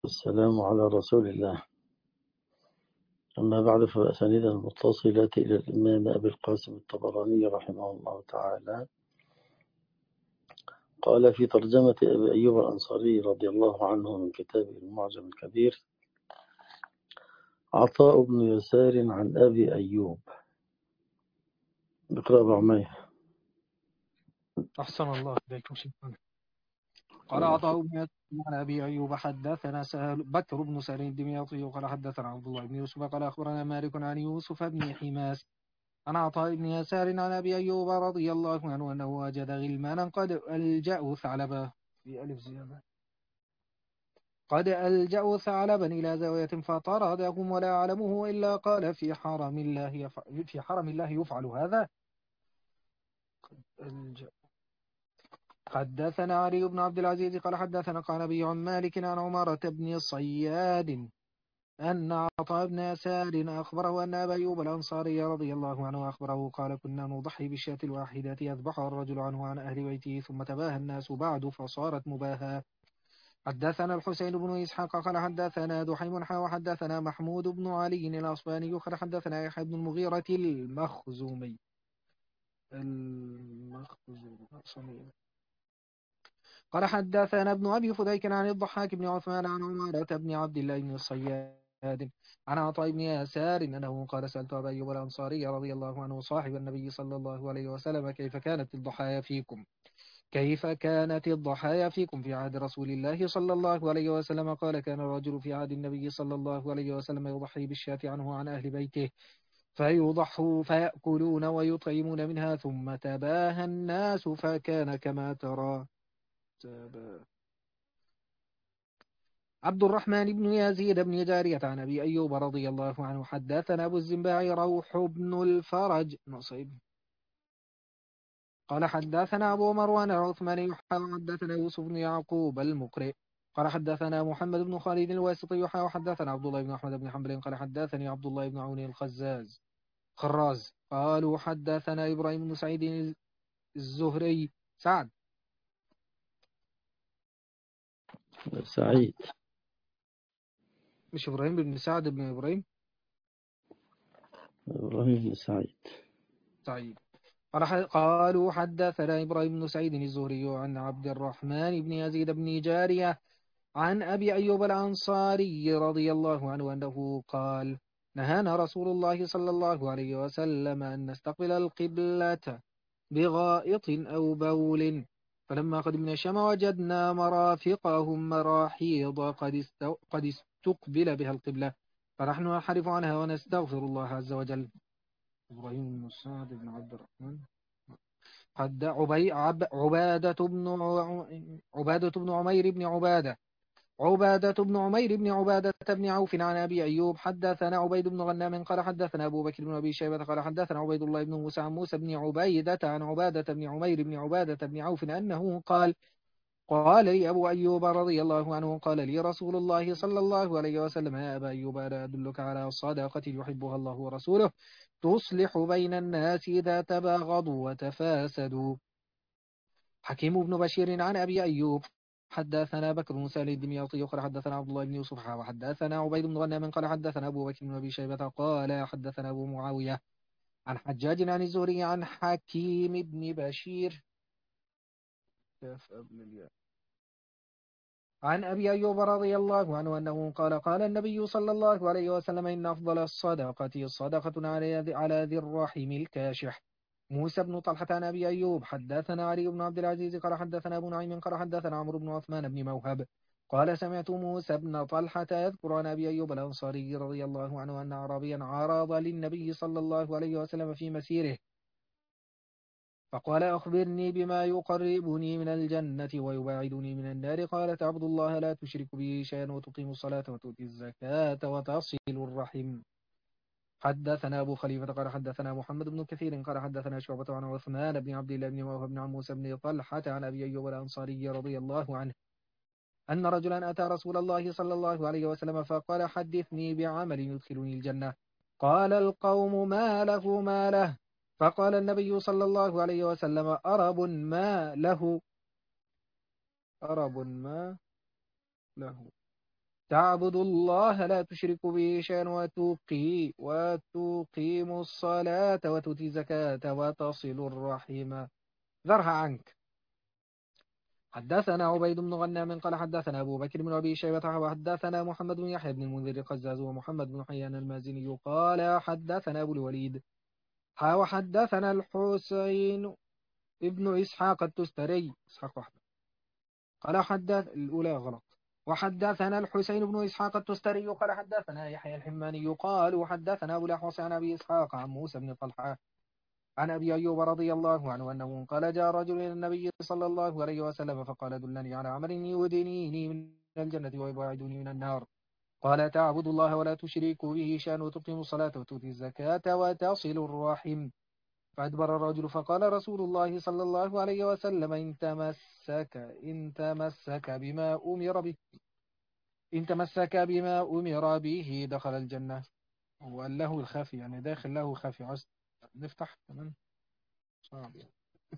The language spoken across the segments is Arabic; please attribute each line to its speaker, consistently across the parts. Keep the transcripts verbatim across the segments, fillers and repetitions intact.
Speaker 1: والسلام على رسول الله. أما بعد، فأسانيد المتصلة إلى الإمام أبي القاسم الطبراني رحمه الله تعالى قال في ترجمة أبي أيوب الأنصاري رضي الله عنه من كتابه المعجم الكبير: عطاء بن يسار عن أبي أيوب. بقرأ بعميه.
Speaker 2: أحسن الله إليكم شكرا. قال عطاء بن يسار عن أبي أيوب حدثنا سهل بكر بن سعيد الدمياطي قال حدثنا عبد الله بن يوسف قال أخبرنا مالك عن يوسف بن حماس عن عطاء بن يسار عن أبي أيوب رضي الله عنه أنه وجد غلمانا قد ألجأوا ثعلبا في ألف زيادة قد ألجأوا ثعلبا إلى زاوية فطردهم ولا أعلمه إلا قال في حرم الله يفعل في حرم الله يفعل هذا. ألجأ. حدثنا علي بن عبد العزيز قال حدثنا قعنبي عن مالك عن عمارة بن صياد أن عطاء بن يسار أخبره أن أبا أيوب الأنصاري رضي الله عنه أخبره قال كنا نضحي بالشاة الواحدة يذبحها الرجل عنه عن أهل بيته ثم تباهى الناس بعد فصارت مباهاة. حدثنا الحسين بن إسحاق قال حدثنا دحيم حا وحدثنا محمود بن علي الأصباني قال حدثنا يحيى بن المغيرة المخزومي المخزومي قال حدثنا ابن أبي فديك عن الضحاك بن عثمان عن عمارة بن عبد الله بن الصياد عن عطاء بن يسار أنه قال سألت أبا أيوب الأنصاري رضي الله عنه صاحب النبي صلى الله عليه وسلم كيف كانت الضحايا فيكم كيف كانت الضحايا فيكم في عهد رسول الله صلى الله عليه وسلم قال كان الرجل في عهد النبي صلى الله عليه وسلم يضحي بالشاة عنه عن أهل بيته فيضحوا فيأكلون ويطعمون منها ثم تباهى الناس فكان كما ترى. تباهى. عبد الرحمن بن يزيد بن جارية عن أبي أيوب رضي الله عنه حدثنا أبو الزنباع روح بن الفرج نصيب قال حدثنا أبو مروان العثماني حدثنا يوسف بن يعقوب المقرئ قال حدثنا محمد بن خالد الواسطي وحدثنا عبد الله بن أحمد بن حنبل قال حدثني عبد الله بن عون الخزاز خراز قالوا حدثنا إبراهيم بن سعيد الزهري سعد
Speaker 1: سعيد
Speaker 2: مش إبراهيم بن سعد بن إبراهيم
Speaker 1: إبراهيم بن سعيد
Speaker 2: سعيد قال قالوا حدثنا إبراهيم بن سعيد الزهري عن عبد الرحمن بن يزيد بن جارية عن أبي أيوب الأنصاري رضي الله عنه أنه قال نهانا رسول الله صلى الله عليه وسلم أن نستقبل القبلة بغائط أو بول فلما قدمنا الشام وجدنا مرافقهم مراحيض قد, استو قد استقبل بها القبلة فنحن نحرف عنها ونستغفر الله عز وجل. إبراهيم بن سعد بن عبد الرحمن قد عبي عب عبادة بن عبادة بن عمير بن عبادة عبادة بن عمير بن عبادة بن عوف عن أبي أيوب حدثنا عبيد بن غنام قال حدثنا أبو بكر بن أبي شيبة قال حدثنا عبيد الله بن موسى عن موسى بن عبيدة عن عبادة بن عمير بن عبادة بن عوف أنه قال قال لي أبو أيوب رضي الله عنه قال لي رسول الله صلى الله عليه وسلم يا أبا أيوب ألا أدلك على الصدقة يحبها الله ورسوله تصلح بين الناس إذا تباغضوا وتفاسدوا. حكيم بن بشير عن أبي أيوب حدثنا بكر بن سالم الدمياطي قال حدثنا عبد الله بن يوسف وحدثنا عبيد بن غنام قال حدثنا أبو بكر بن أبي شيبة قال حدثنا أبو معاوية عن حجاج عن الزهري عن حكيم بن بشير عن أبي أيوب رضي الله عنه أنه قال قال النبي صلى الله عليه وسلم إن أفضل الصدقة صدقة على على ذي الرحم الكاشح. موسى بن طلحة عن أبي أيوب حدثنا علي بن عبد العزيز قال حدثنا أبو نعيم قال حدثنا عمرو بن عثمان بن موهب قال سمعت موسى بن طلحة يذكر عن أبي أيوب الأنصاري رضي الله عنه أن أعرابيا عرض للنبي صلى الله عليه وسلم في مسيره فقال أخبرني بما يقربني من الجنة ويباعدني من النار قال تعبد الله لا تشرك به شيئا وتقيم الصلاة وتؤتي الزكاة وتصل الرحم. حدثنا أبو خليفة قال حدثنا محمد بن كثير قال حدثنا شعبة عن عثمان بن عبد الله بن موهب عن موسى بن طلحة عن أبي أيوب الأنصاري رضي الله عنه أن رجلا أتى رسول الله صلى الله عليه وسلم فقال حدثني بعمل يدخلني الجنة قال القوم ما له ما له فقال النبي صلى الله عليه وسلم أرب ما له أرب ما له تعبد الله لا تشرك به شيئا وتقي وتقيم الصلاة وتؤتي الزكاة وتصل الرحم ذرها عنك. حدثنا عبيد بن غنام قال حدثنا أبو بكر بن أبي شيبة وحدثنا محمد بن يحيى بن المنذر القزاز ومحمد بن حيان المازني قال حدثنا أبو الوليد وحدثنا الحسين ابن إسحاق التستري إسحاق واحد قال حدث الأولى غلط. وحدثنا الحسين بن إسحاق التستري قال حدثنا يحيى الحماني قال وحدثنا أبو الأحوص عن أبي إسحاق عن موسى بن طلحة عن أبي أيوب رضي الله عنه أنه قال جاء رجل إلى النبي صلى الله عليه وسلم فقال دلني على عمل يدنيني من الجنة ويبعدني من النار. قال تعبد الله ولا تشرك به شيئا وتقيم الصلاة وتؤتي الزكاة وتصل الرحم. فأدبر الرجل فقال رسول الله صلى الله عليه وسلم إن تمسك إن تمسك بما أمر به إن تمسك بما أمر به دخل الجنة. هو له الخفي يعني داخل له خفي عشت نفتح تمام صعب يعني.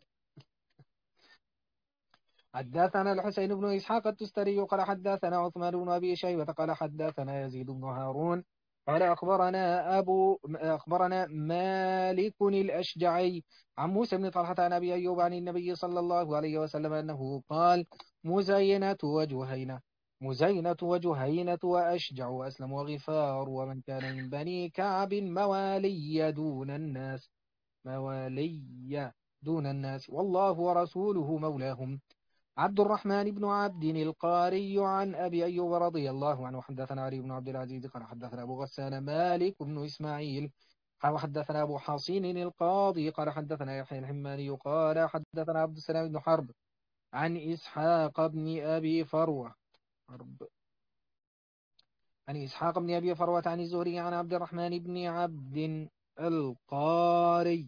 Speaker 2: حدثنا الحسين بن إسحاق التستري قال حدثنا عثمان بن أبي شيبة قال حدثنا يزيد بن هارون قال أخبرنا أبو أخبرنا مالك الأشجعي عن موسى بن طلحة عن أبي أيوب عن النبي صلى الله عليه وسلم أنه قال مزينة وجهينة مزينة وجهينة وأشجع وأسلم وغفار ومن كان من بني كعب موالي دون الناس موالي دون الناس والله ورسوله مولاهم. عبد الرحمن بن عبد القاري عن أبي أيوب رضي الله عنه حدثنا علي بن عبد العزيز قال حدثنا أبو غسان مالك بن إسماعيل قال حدثنا أبو حصين القاضي قال حدثنا يحيى الحماني قال حدثنا عبد السلام بن حرب عن إسحاق بن أبي فروة حرب عن إسحاق بن أبي فروة عن الزهري عن عبد الرحمن بن عبد القاري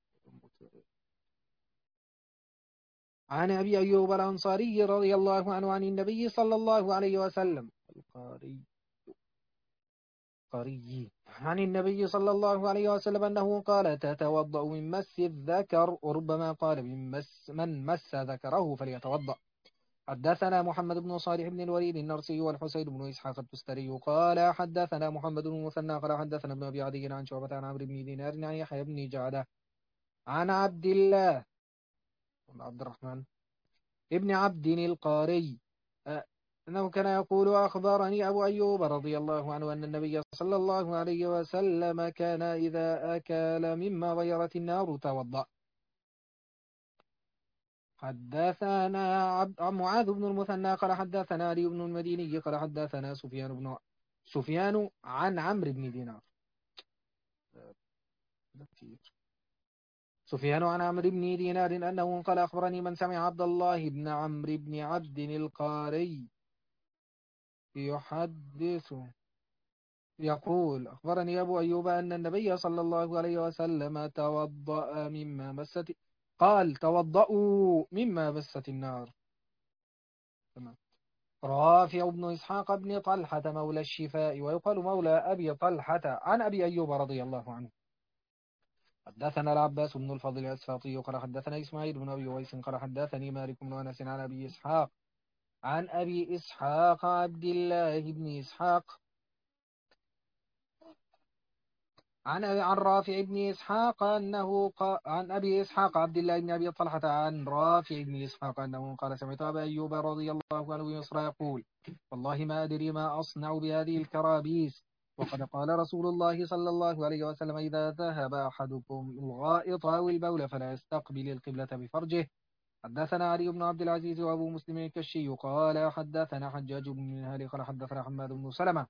Speaker 2: عن أبي أيوب الأنصاري رضي الله عنه عن النبي صلى الله عليه وسلم القاري قاري عن النبي صلى الله عليه وسلم أنه قال تتوضأ من مس الذكر وربما قال من مس من مس ذكره فليتوضأ. حدثنا محمد بن صالح بن الوليد النرسي والحسين بن إسحاق التستري قال حدثنا محمد بن المثنى قال حدثنا ابن أبي عدي عن شعبة عن عمرو بن دينار عن يحيى بن جعدة عن عبد الله عبد الرحمن ابن عبد القاري أنه كان يقول أخبرني أبو أيوب رضي الله عنه أن النبي صلى الله عليه وسلم كان إذا أكل مما غيرت النار توضأ. حدثنا عبد معاذ بن المثنى قال حدثنا علي بن المديني قال حدثنا سفيان بن سفيان عن عمرو بن دينار سفيان عن عمرو بن دينار أنه قال أخبرني من سمع عبد الله بن عمرو بن عبد القاري يحدث يقول أخبرني أبو أيوب أن النبي صلى الله عليه وسلم توضأ مما مست قال توضأوا مما مست النار. تمام. رافع بن إسحاق بن طلحة مولى الشفاء ويقال مولى أبي طلحة عن أبي أيوب رضي الله عنه. حدثنا العباس بن الفضل الأسفاطي قال حدثنا إسماعيل بن أبي ويس قال حدثني مالك بن أنس عن أبي إسحاق عن أبي إسحاق عبد الله بن إسحاق عن عن رافع بن إسحاق أنه قال عن أبي إسحاق عبد الله بن أبي طلحة عن رافع بن إسحاق أنه قال سمعت أبا أيوب رضي الله عنه بمصر يقول والله ما أدري ما أصنع بهذه الكرابيس وقد قال رسول الله صلى الله عليه وسلم إذا ذهب أحدكم الغائط أو البول فلا يستقبل القبلة بفرجه. حدثنا علي بن عبد العزيز وأبو مسلم الكشي قال حدثنا حجاج بن منهال قال حدثنا حماد بن سلمة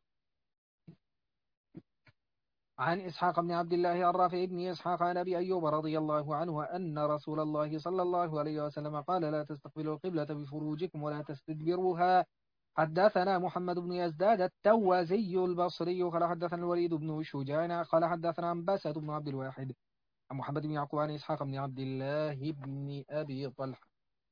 Speaker 2: عن إسحاق بن عبد الله الرافع بن إسحاق عن أبي أيوب رضي الله عنه أن رسول الله صلى الله عليه وسلم قال لا تستقبلوا القبلة بفروجكم ولا تستدبروها. حدثنا محمد بن يزداد التوازي البصري قال حدثنا الوليد بن شجاع قال حدثنا عنبسة بن عبد الواحد عن محمد بن يعقوب عن إسحاق بن عبد الله بن أبي طلحة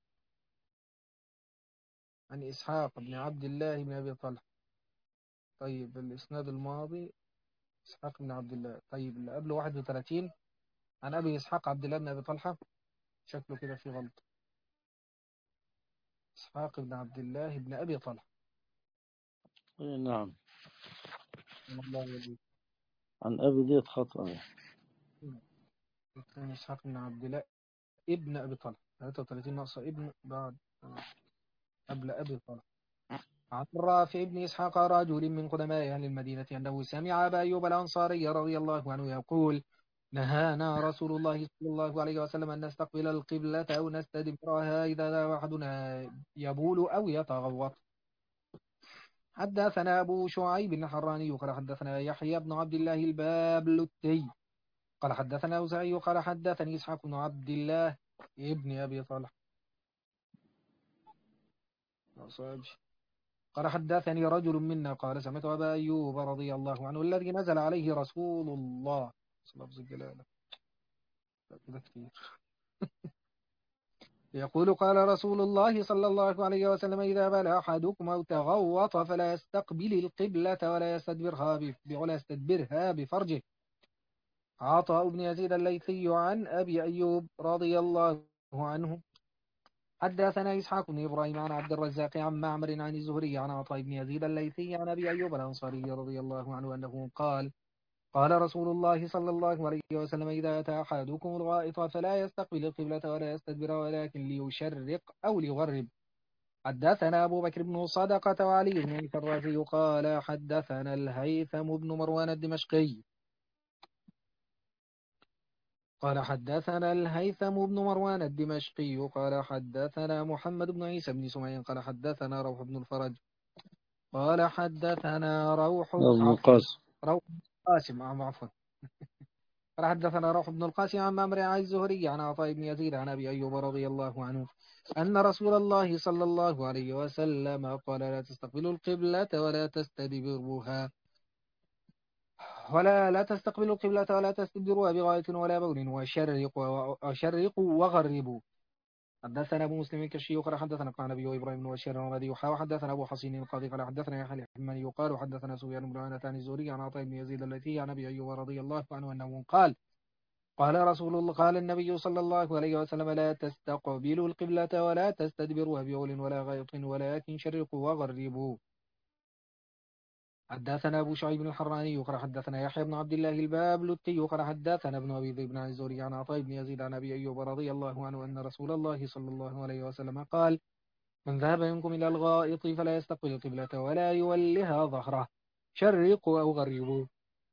Speaker 2: عن إسحاق بن عبد الله بن أبي طلحة. طيب الإسناد الماضي إسحاق بن عبد الله. طيب اللي قبله واحد وثلاثين عن أبي إسحاق عبد الله بن أبي طلحة شكله كده في غلط. إسحاق بن عبد الله بن أبي طلحة
Speaker 1: إيه نعم.
Speaker 2: الله يهديك.
Speaker 1: عن أبي ديت خطأ.
Speaker 2: الثاني إسحاق بن عبد الله ابن أبي طلحة، ثلاثة وثلاثين ناقصة ابن بعد قبل أبي طلحة. عن رافع بن إسحاق رجل من قدماء أهل المدينة أنه سمع أبا أيوب الأنصاري رضي الله عنه يقول: نهانا رسول الله صلى الله عليه وسلم أن نستقبل القبلة أو نستدبرها إذا أحدنا يبول أو يتغوط. حدثنا أبو شعيب الحراني قال حدثنا يحيى بن عبد الله البابلتي قال حدثنا أوزاعي قال حدثني إسحاق بن عبد الله ابن أبي طلحة قال حدثني رجل منا قال سمعت أبا أيوب رضي الله عنه الذي نزل عليه رسول الله صلى الله عليه وسلم يقول: قال رسول الله صلى الله عليه وسلم: إذا بال أحدكم أو تغوط فلا يستقبل القبلة ولا يستدبرها ب- ولا يستدبرها بفرجه. عطاء بن يزيد الليثي عن أبي أيوب رضي الله عنه حدثنا إسحاق بن إبراهيم عن عبد الرزاق عن معمر عن الزهري عن عطاء بن يزيد الليثي عن أبي أيوب الأنصاري رضي الله عنه أنه قال: قال رسول الله صلى الله عليه وسلم: إذا أتى أحدكم الغائط فلا يستقبل القبلة ولا يستدبر ولكن ليشرق أو ليغرب. حدثنا أبو بكر بن صدقة وعلي بن الفرازي قال حدثنا الهيثم بن مروان الدمشقي قال حدثنا الهيثم بن مروان الدمشقي قال حدثنا محمد بن عيسى بن سمعين قال حدثنا روح بن الفرج قال حدثنا روح
Speaker 1: ابن
Speaker 2: عفوا
Speaker 1: القاسم.
Speaker 2: روح بن القاسم عم عفوا قال حدثنا روح بن القاسم عن مامر عن الزهري عن عطاء بن يزيد عن أبي أيوب رضي الله عنه أن رسول الله صلى الله عليه وسلم قال: لا تستقبلوا القبلة ولا تستدبروها ولا لا تستقبلوا القبلة ولا تستدبروها بغاية ولا بول وشرقوا وشرقوا وغربوا. حدثنا أبو مسلم الكشي قال حدثنا قال نبي إبراهيم بن بشير الرمادي وحدثنا أبو حسين القاضي قال حدثنا يحيى الحماني يقال حدثنا سفيان بن عيينة عن الزهري عن عطاء بن يزيد الليثي عن أبي أيوب رضي الله عنه أنه قال: قال رسول الله قال النبي صلى الله عليه وسلم: لا تستقبلوا القبلة ولا تستدبروها بول ولا غائط ولكن شرقوا وغربوا. حدثنا أبو شعيب الحراني قال حدثنا يحيى بن عبد الله البابلتي قال حدثنا ابن أبي ذئب عن الزهري عن عطاء بن يزيد عن أبي أيوب رضي الله عنه أن رسول الله صلى الله عليه وسلم قال: من ذهب منكم إلى الغائط فلا يستقبل القبلة ولا يولها ظهره شرقوا أو غربوا.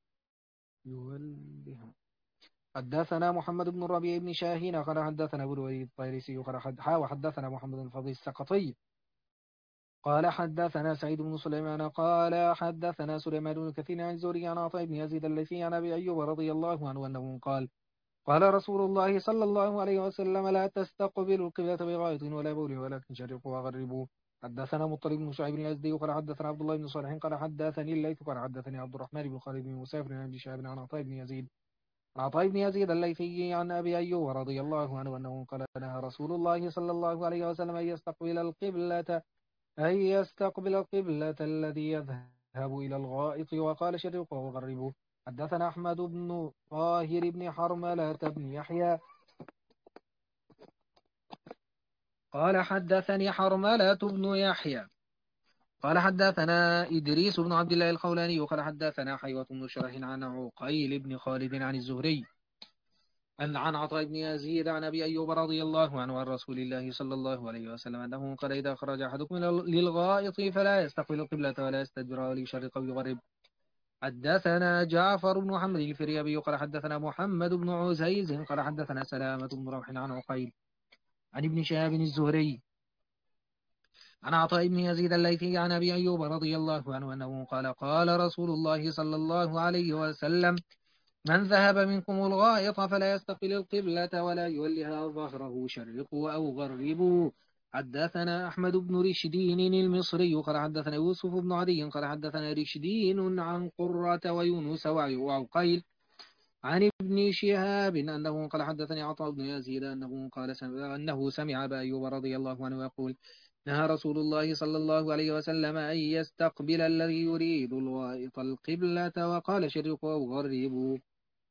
Speaker 2: يولها. حدثنا محمد بن الربيع بن شاهين قال حدثنا أبو الوليد الطيرسي قال حدثنا محمد الفضيل السقطي قال حدثنا سعيد بن سليمان قال حدثنا سليمان بن كثير عن الزهري عن عطاء بن يزيد الليثي عن أبي أيوب رضي الله عنه أنه قال: قال رسول الله صلى الله عليه وسلم: لا تستقبلوا القبلة بغائط ولا بول ولكن شرقوا وغربوا. حدثنا مطلب بن شعيب الأزدي قال حدثنا عبد الله بن صالح قال حدثني الليث قال حدثني عبد الرحمن بن خالد بن مسافر عن ابن شهاب عن عطاء بن يزيد عن عطاء بن يزيد الليثي عن أبي أيوب رضي الله عنه أنه قال: نهى رسول الله صلى الله عليه وسلم أن يستقبل القبلة أن يستقبل القبلة الذي يذهب إلى الغائط وقال شرقوا وغربوا. حدثنا أحمد بن طاهر بن حرملة بن يحيى قال حدثني حرملة بن يحيى قال حدثنا إدريس بن عبد الله الخولاني قال حدثنا حيوة بن شرح عن عقيل بن خالد عن الزهري أن عن عطاء بن يزيد عن أبي أيوب رضي الله عنه عن رسول الله صلى الله عليه وسلم أنه قال: إذا خرج أحدكم للغائط فلا يستقبل القبلة ولا يستدبر وليشرق ويغرب. حدثنا جعفر بن محمد الفريابي قال حدثنا محمد بن عزيز قال حدثنا سلامة بن روح عن عقيل عن ابن شهاب الزهري عن عطاء بن يزيد الليثي عن أبي أيوب رضي الله عنه أنه قال: قال رسول الله صلى الله عليه وسلم: من ذهب منكم الغائط فلا يستقبل القبلة ولا يولها ظهره شرقوا أو غربوا. حدثنا أحمد بن رشدين المصري قال حدثنا يوسف بن عدي قال حدثنا رشدين عن قرة ويونس وعقيل عن ابن شهاب أنه قال حدثني عطاء بن يزيد أنه قال أنه سمع أبا أيوب رضي الله عنه يقول: نهى رسول الله صلى الله عليه وسلم أن يستقبل الذي يريد الغائط القبلة وقال شرقوا أو غربوا.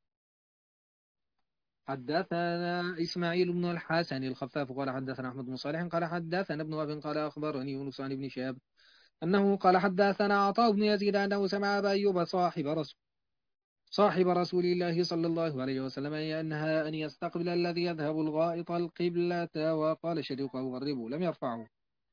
Speaker 2: حدثنا إسماعيل بن الحسن الخفاف قال حدثنا أحمد بن صالح قال حدثنا ابن وهب قال أخبرني يونس عن ابن شهاب أنه قال حدثنا عطاء بن يزيد أنه سمع أبا أيوب صاحب رسول صاحب رسول الله صلى الله عليه وسلم أنها أن يستقبل الذي يذهب الغائط القبلة، وقال شريقه غربه، لم يرفعه.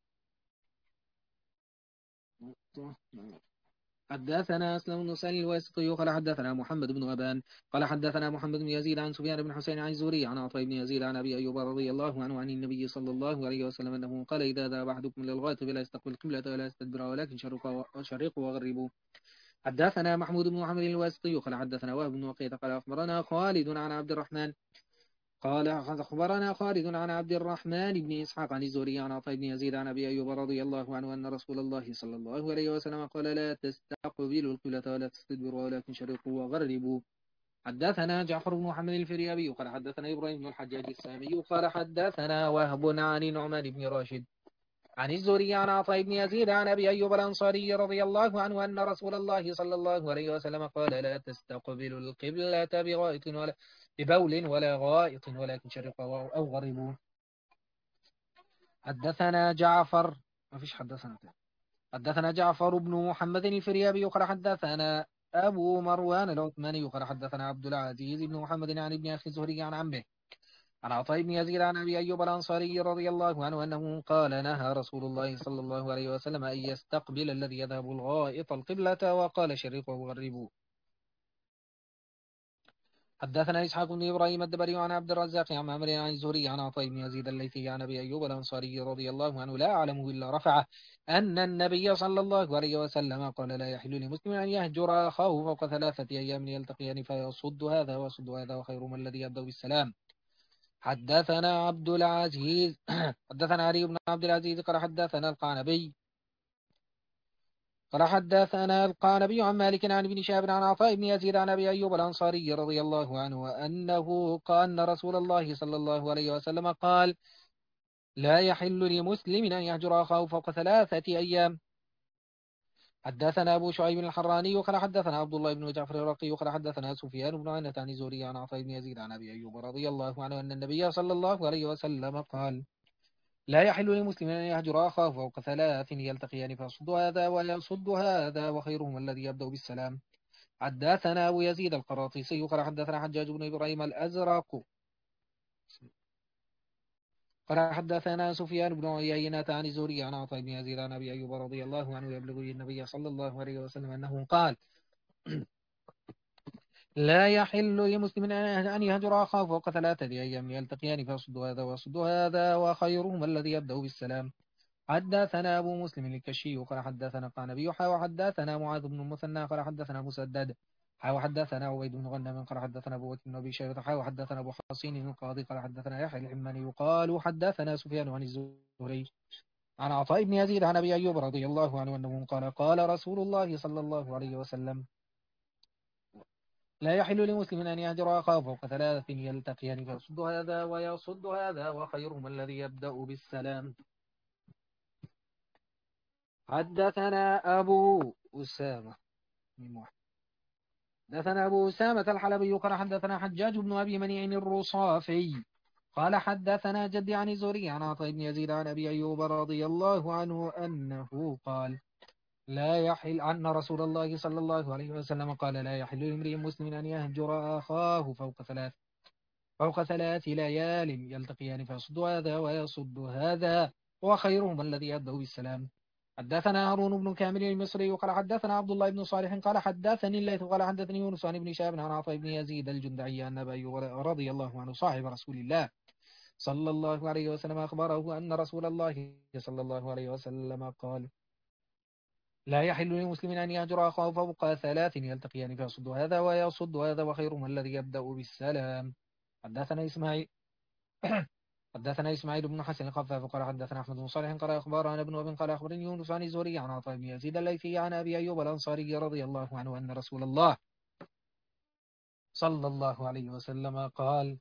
Speaker 2: حدثنا أسلم بن سعيد الواسطي قال حدثنا محمد بن أبان قال حدثنا محمد بن يزيد عن سفيان بن حسين عن الزهري عن عطاء بن يزيد عن أبي أيوب رضي الله عنه عن النبي صلى الله عليه وسلم أنه قال إذا ذهب أحدكم للغائط فلا يستقبل القبلة ولا يستدبرها ولكن شرقوا وغربوا. حدثنا محمود بن محمد الواسطي قال حدثنا وهب بن وقيت قال أخبرنا خالد عن عبد الرحمن قال أخبرنا خالد عن عبد الرحمن بن إسحاق عن الزهري عن عطاء بن يزيد عن أبي أيوب رضي الله عنه أن رسول الله صلى الله عليه وسلم قال لا تستقبلوا القبلة ولا تستدبروا ولكن شرقوا وغربوا. حدثنا جعفر بن محمد الفريابي قال حدثنا إبراهيم بن الحجاج السامي قال حدثنا وهب عن نعمان بن راشد عن الزهري عن عطاء بن يزيد عن أبي أيوب الأنصاري رضي الله عنه أن رسول الله صلى الله عليه وسلم قال لا تستقبلوا القبلة بغائط ولا ببول ولا غائط ولكن شرقوا أو غربوا. حدثنا جعفر ما فيش حدثنا حدثنا جعفر بن محمد الفريابي قال حدثنا أبو مروان العثماني قال حدثنا عبد العزيز بن محمد عن ابن أخي الزهري عن عمه عن عطاء بن يزيد عن أبي أيوب الأنصاري رضي الله عنه أنه قال نهى رسول الله صلى الله عليه وسلم أن يستقبل الذي يذهب الغائط القبلة، وقال شرقوا وغربوا. حدثنا إسحاق بن إبراهيم الدبري عن عبد الرزاق عن معمر عن الزهري عن عطاء بن يزيد الليثي عن أبي أيوب الأنصاري رضي الله عنه لا أعلمه إلا رفعه أن النبي صلى الله عليه وسلم قال لا يحل لمسلم أن يهجر أخاه فوق ثلاثة أيام يلتقيان فيصد هذا ويصد هذا وخير من الذي يبدأ بالسلام. حدثنا عبد العزيز حدثنا علي بن عبد العزيز قال حدثنا القعنبي قال حدثنا القعنبي عن مالك عن ابن شهاب عن عطاء بن يزيد عن ابي ايوب الانصاري رضي الله عنه انه قال ان رسول الله صلى الله عليه وسلم قال لا يحل لمسلم ان يهجر اخاه فوق ثلاثه ايام. حدثنا ابو شعيب الحراني قال حدثنا عبد الله بن جعفر الرقي قال حدثنا سفيان بن عيينة عن الزهري عن عطاء بن يزيد عن ابي ايوب رضي الله عنه ان النبي صلى الله عليه وسلم قال لا يحل لمسلم أن يهجر أخاه فوق ثلاث يلتقيان فيصد هذا ويصد هذا وخيرهم الذي يبدأ بالسلام. حدثنا أبو يزيد القراطيسي قال حدثنا حجاج بن إبراهيم الأزرق قال حدثنا سفيان بن عيينة عن الزهري عن عطاء بن يزيد عن أبي أيوب رضي الله عنه يبلغ النبي صلى الله عليه وسلم أنه قال لا يحل لمسلم أن يهجر أخاه فوق ثلاثة أيام يلتقيان فيصد هذا ويصد هذا وخيرهم الذي يبدأ بالسلام. حدثنا أبو مسلم الكشي قال حدثنا قعنبي وحدثنا معاذ بن المثنى قال حدثنا مسدد وحدثنا عبيد بن غنم قال حدثنا أبو بكر بن أبي شيبة وحدثنا أبو حصين القاضي قال حدثنا يحيى الحماني يقال حدثنا سفيان عن الزهري عن عطاء بن يزيد عن أبي أيوب رضي الله عنه أنه قال قال رسول الله صلى الله عليه وسلم لا يحل لمسلم أن يهجر أخاه فوق ثلاث يلتقيان فيصد هذا ويصد هذا وخيرهم الذي يبدأ بالسلام. حدثنا أبو أسامة حدثنا أبو أسامة الحلبي قال حدثنا حجاج بن أبي منيع الرصافي قال حدثنا جدي عن الزهري عن عطاء بن يزيد عن أبي أيوب رضي الله عنه أنه قال لا يحل أن رسول الله صلى الله عليه وسلم قال لا يحل لامرئ مسلم أن يهجر أخاه فوق ثلاث فوق ثلاث ليال يلتقيان فيصد هذا ويصد هذا وخيرهم الذي يبدأ بالسلام. حدثنا هارون بن كامل المصري قال حدثنا عبد الله بن صالح قال حدثني الليث قال حدثني يونس عن ابن شهاب عن عطاء بن يزيد الجندعي أن أبا أيوب رضي الله عنه صاحب رسول الله صلى الله عليه وسلم أخبره أن رسول الله صلى الله عليه وسلم قال لا يحل لمسلم أن يهجر أخاه فوق ثلاث يلتقيان فيصد هذا ويصد هذا وخيرهم الذي يبدأ بالسلام. حدثنا إسماعيل حدثنا إسماعيل بن حسن الخفاف قال حدثنا أحمد بن صالح قال أخبرنا ابن وهب قال أخبرني يونس عن الزهري عن عطاء بن يزيد الليثي عن أبي أيوب الأنصاري رضي الله عنه أن رسول الله صلى الله عليه وسلم قال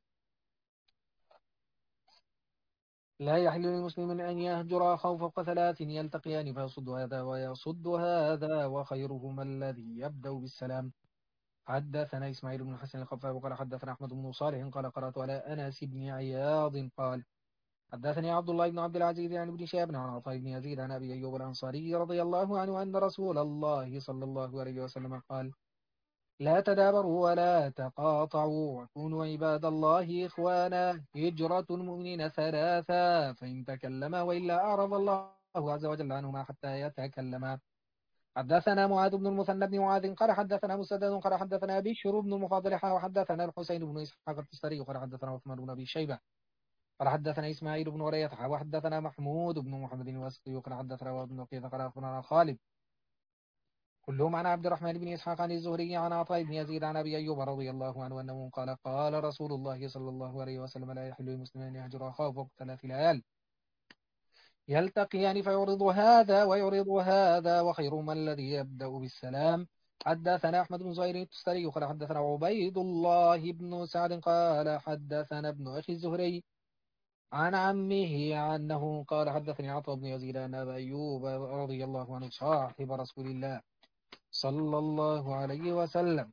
Speaker 2: لا يحل للمسلم أن يهجر أخاه فوق ثلاث يلتقيان فيصد هذا ويصد هذا وخيرهما الذي يبدأ بالسلام. حدثنا إسماعيل بن حسن الخفاف قال حدثنا أحمد بن صالح قال قرأت على أنس بن عياض قال حدثني عبد الله بن عبد العزيز عن ابن شهاب عن عطاء بن يزيد عن أبي أيوب الأنصاري رضي الله عنه أن رسول الله صلى الله عليه وسلم قال: لا تدابروا ولا تقاطعوا وكونوا عباد الله إخوانا. هجرة المؤمنين ثلاثة: فإن تكلما وإلا أعرض الله عز وجل عنهما حتى يتكلما. حدثنا معاذ بن المثنى بن معاذ قال حدثنا مسدد قال حدثنا بشر بن المفضل وحدثنا الحسين بن إسحاق التستري قال حدثنا عثمان بن أبي شيبة قال حدثنا إسماعيل بن ورية وحدثنا محمود بن محمد الواسطي قال حدثنا وابن نقيض قال أخبرنا خالد كلهم عن عبد الرحمن بن إسحاق عن الزهري عن عطاء بن يزيد عن أبي أيوب رضي الله عنه أنه قال: قال رسول الله صلى الله عليه وسلم: لا يحل للمسلم أن يهجر أخاه فوق ثلاث ليال يلتقيان فيعرض هذا ويعرض هذا وخيرهما الذي يبدأ بالسلام. حدثنا أحمد بن زهير التستري قال حدثنا عبيد الله بن سعد قال حدثنا ابن أخي الزهري عن عمه عنه قال حدثني عطاء بن يزيد أن أبا أيوب رضي الله عنه صاحب رسول الله صلى الله عليه وسلم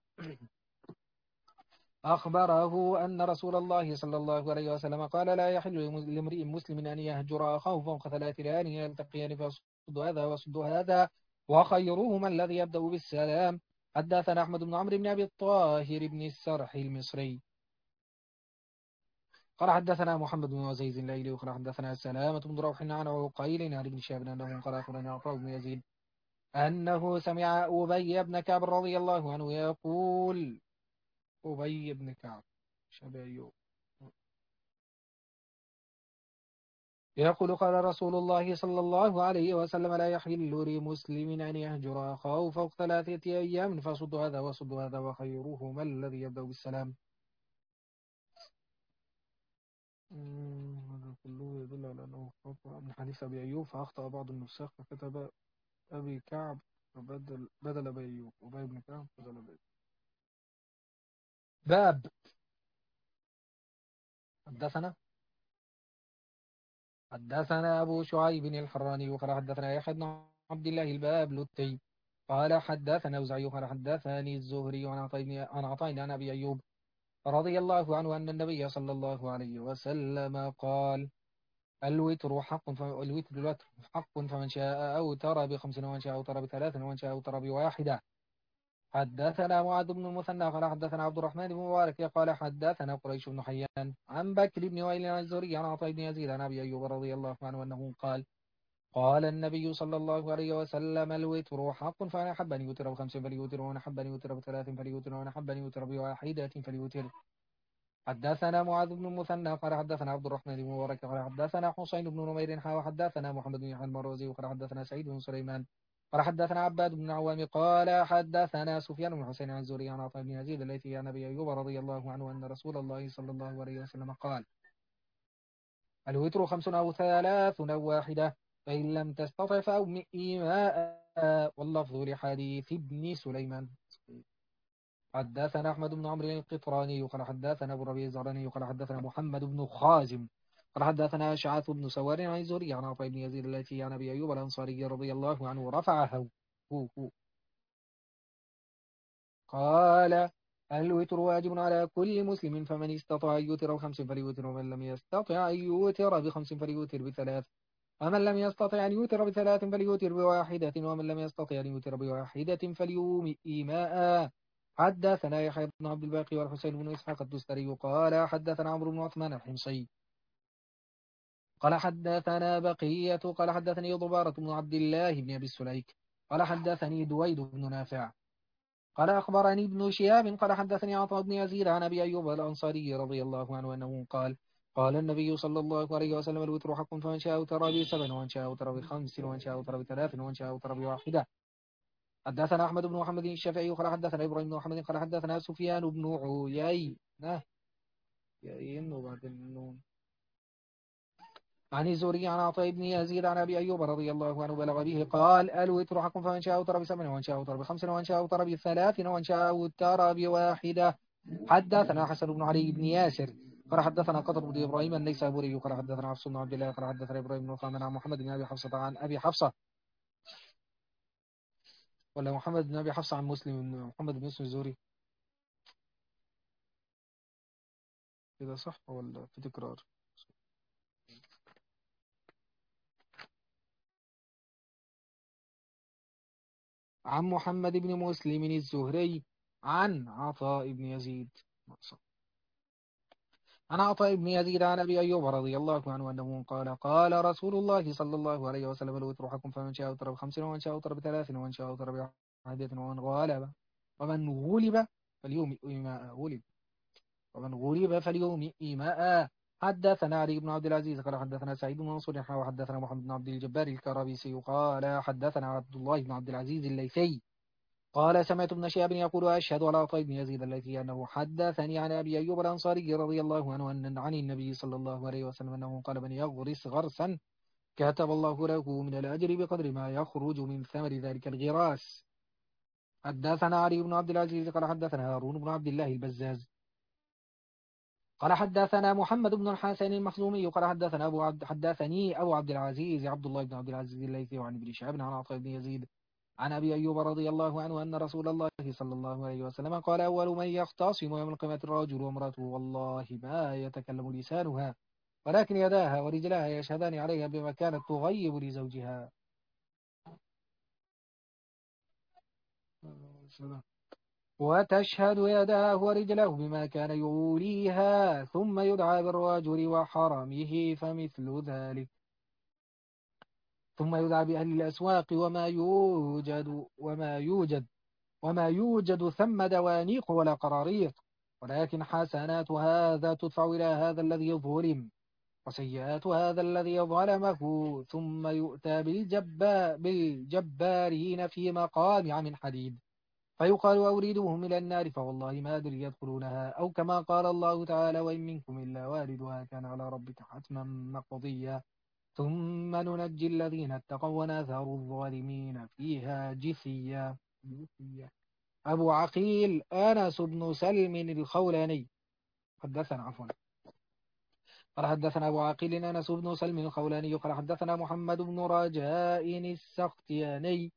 Speaker 2: أخبره أن رسول الله صلى الله عليه وسلم قال: لا يحل لامرئ مسلم أن يهجر أخاه فوق ثلاث ليال يلتقيان فيصد هذا ويصد هذا وخيرهما الذي يبدأ بالسلام. حدثنا أحمد بن عمرو بن أبي الطاهر بن السرح المصري قال حدثنا محمد بن عزيز الليلي وقال حدثنا سلامة بن روح عن عقيل عن ابن شهاب أنه قال أخبرني عطاء بن يزيد أنه سمع أبي بن كعب رضي الله عنه يقول: أبي بن كعب شبه أيوب يقول: قال رسول الله صلى الله عليه وسلم: لا يحل لمسلم أن يهجر أخاه فوق ثلاثة أيام فصد هذا وصد هذا وخيرهما الذي يبدأ بالسلام. هذا كله يدل على أنه خطأ من حديث أبي أيوب فأخطأ بعض النساخ فكتب أبي كعب بدل بدل أبي أيوب أبي بن كعب بدل أبي. باب. حدثنا حدثنا أبو شعيب الحراني وقال حدثنا يحيى بن عبد الله الباب للتي قال حدثنا أوزعي قال حدثني الزهري عن عطاء بن عن عطاء عن أبي أيوب رضي الله عنه أن النبي صلى الله عليه وسلم قال: الوتر حق الوتر الوتر حق فمن شاء أوتر بخمس ومن شاء أوتر بثلاث ومن شاء أوتر بواحدة. حدثنا معاذ بن المثنى قال حدثنا عبد الرحمن بن مبارك قال حدثنا قريش بن حيان عن بكر بن وائل عن الزهري عن عطاء بن يزيد عن أبي أيوب رضي الله عنه أنه قال: قال النبي صلى الله عليه وسلم: الوتر حق فمن أحب أن يوتر بخمس فليوتر ومن أحب أن يوتر بثلاث فليوتر ومن أحب أن يوتر بواحدة فليوتر. حدثنا معاذ بن المثنى قال حدثنا عبد الرحمن بن مبارك قال حدثنا حسين بن نمير وحدثنا محمد بن يحيى المروزي وقال حدثنا سعيد بن سليمان قال حدثنا عباد بن عوام قال حدثنا سفيان بن حسين عن الزهري عن عطاء بن يزيد الذي عن ابي ايوب رضي الله عنه ان رسول الله صلى الله عليه وسلم قال: الوتر خمس او ثلاث او واحده فان لم تستطع فاو إيماء. واللفظ لحديث ابن سليمان. حدثنا أحمد بن عمرو القطراني قال حدثنا أبو الربيع الزهراني قال حدثنا محمد بن خازم قال حدثنا أشعث بن سوار عن الزهري عن عطاء بن يزيد التي عن أبي أيوب الأنصاري رضي الله عنه رفعه هو هو قال: الوتر واجب على كل مسلم فمن استطاع أن يوتر بخمس فليوتر ومن لم يستطع أن يوتر بخمس فليوتر بثلاث ومن لم يستطع أن يوتر بثلاث فليوتر بواحدة ومن لم يستطع أن يوتر بواحدة فليوم إيماء. حدثنا يحيى بن عبد الباقي والحسين بن إسحاق الدستري قال حدثنا عمرو بن عثمان الحمصي قال حدثنا بقية قال حدثني ضبارة بن عبد الله بن أبي السليك قال حدثني دويد بن نافع قال أخبرني ابن شهاب قال حدثني عطاء بن يزيد عن أبي أيوب الأنصاري رضي الله عنه أنه قال: قال النبي صلى الله عليه وسلم: الوتر حق فمن شاء أوتر بسبع ومن شاء أوتر بخمس ومن شاء أوتر بثلاث ومن شاء أوتر بواحدة. حدثنا أحمد بن محمد الشافعي قال حدثنا إبراهيم بن محمد قال حدثنا سفيان بن عيينة يعين وبعد النون عن الزهري عن عطاء بن يزيد عن أبي أيوب رضي الله عنه بلغ به قال: الوتر حق فمن شاء أوتر بسبع ومن شاء أوتر بخمس ومن شاء أوتر بثلاث ومن شاء أوتر بواحدة. حدثنا حسن بن علي بن ياسر قال حدثنا قطر بن إبراهيم النيسابوري قال حدثنا حفص بن عبد الله قال حدثنا إبراهيم بن خامن عن محمد بن أبي حفصة عن أبي حفصة ولا محمد بن أبي حفصة عن مسلم محمد بن مسلم الزهري كده صح ولا في تكرار؟ عن محمد بن مسلم الزهري عن عطاء بن يزيد عن عطاء بن يزيد عن أبي أيوب رضي الله عنه أنه قال قال رسول الله صلى الله عليه وسلم الوتر حكم فمن شاء أوتر بخمس ومن شاء أوتر بثلاث ومن شاء أوتر بواحدة ومن غلب ومن غلب فاليوم إيماء غلب ومن غلب فاليوم إيماء. حدثنا علي بن عبد العزيز قال حدثنا سعيد بن منصور وحدثنا محمد بن عبد الجبار الكرابيسي قال حدثنا عبد الله بن عبد العزيز الليثي قال سمعت ابن شهاب يقول أشهد على عطاء بن يزيد الذي أنه حدثني عن أبي أيوب الأنصاري رضي الله عنه أن عن النبي صلى الله عليه وسلم أنه قال من يغرس غرسا كتب الله له من الأجر بقدر ما يخرج من ثمر ذلك الغراس. حدثنا علي بن عبد العزيز قال حدثنا هارون بن عبد الله البزاز قال حدثنا محمد بن الحسن المخزومي قال حدثنا أبو عبد حدثني أبو عبد العزيز عبد الله بن عبد العزيز الليثي وعن ابن شهاب عن عطاء بن يزيد عن أبي أيوب رضي الله عنه أن رسول الله صلى الله عليه وسلم قال أول من يختصم يوم القيامة الرجل وامرأته والله ما يتكلم لسانها ولكن يداها ورجلاها يشهدان عليها بما كانت تغيب لزوجها. وتشهد يداه ورجلاه بما كان يوليها ثم يدعى بالرجل وحرمه فمثل ذلك ثم يدعى بأهل الأسواق وما يوجد وما يوجد وما يوجد ثم دوانيق ولا قراريط ولكن حسنات هذا تدفع إلى هذا الذي ظلم وسيئات هذا الذي ظلمه ثم يؤتى بالجبا بالجبارين في مقامع من حديد فيقال أوريدوهم إلى النار فوالله ما أدري يدخلونها أو كما قال الله تعالى وإن منكم إلا واردها كان على ربك حتما مقضيا ثم ننجي الذين اتقوا ونذر الظالمين فيها جثيا. أبو عقيل أنس بن سلم الخولاني حدثنا عفوا قال حدثنا أبو عقيل أنس بن سلم الخولاني قال حدثنا محمد بن رجاء السختياني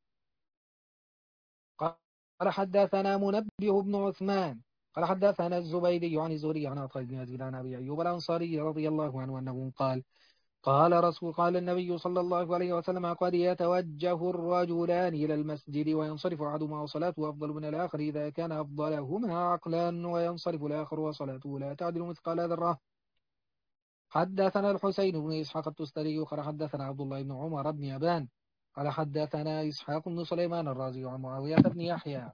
Speaker 2: قال حدثنا منبه بن عثمان قال حدثنا الزبيدي عن الزهري عن عطاء بن يزيد عن أبي أيوب الأنصاري رضي الله عنه أنه قال قال رسول قال النبي صلى الله عليه وسلم قد يتوجه الرجلان إلى المسجد وينصرف أحدهما وصلاته أفضل من الآخر إذا كان أفضلهما عقلا وينصرف الآخر وصلاته لا تعدل مثقال ذرة. حدثنا الحسين بن إسحاق التستري قال حدثنا عبد الله بن عمر بن أبان قال حدثنا إسحاق بن سليمان الرازي عن معاوية بن يحيى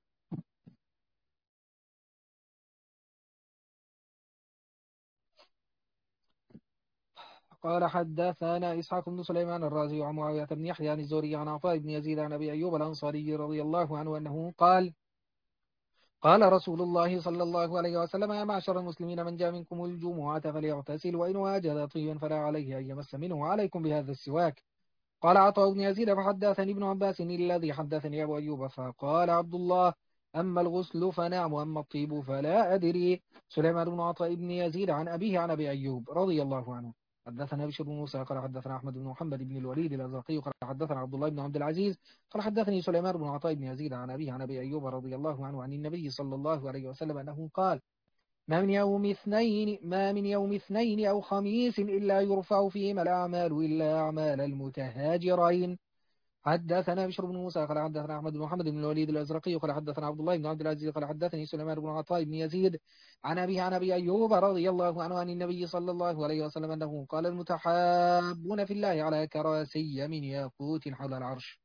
Speaker 2: قال حدثنا إسحاق بن سليمان الرازي عن معاوية بن يحيى عن الزهري عن عطاء بن يزيد عن أبي أيوب الأنصاري رضي الله عنه أنه قال قال رسول الله صلى الله عليه وسلم يا معشر المسلمين من جاء منكم الجمعة فليغتسل وإن وجد طيبا فلا عليه أن يمس منه وعليكم بهذا السواك. قال عطاء بن يزيد فحدثني ابن عباس الذي حدثني أبو أيوب فقال عبد الله أما الغسل فنعم وأما الطيب فلا أدري. سليمان بن عطاء بن يزيد عن أبيه عن أبي أيوب رضي الله عنه حدثنا بشر بن موسى قال حدثنا أحمد بن محمد بن الوليد الأزرقي قال حدثنا عبد الله بن عبد العزيز قال حدثني سليمان بن عطاء بن يزيد عن أبيه عن أبي أيوب رضي الله عنه عن النبي صلى الله عليه وسلم أنه قال ما من يوم اثنين ما من يوم اثنين أو خميس إلا يرفع فيهما الأعمال إلا أعمال المتهاجرين. حدثنا بشر بن موسى قال حدثنا أحمد بن محمد بن الوليد الأزرقي قال حدثنا عبد الله بن عبد العزيز قال حدثني سليمان بن عطاء بن يزيد عن أبيه عن أبي أيوب رضي الله عنه عن النبي صلى الله عليه وسلم أنه قال المتحابون في الله على كراسي من ياقوت حول العرش.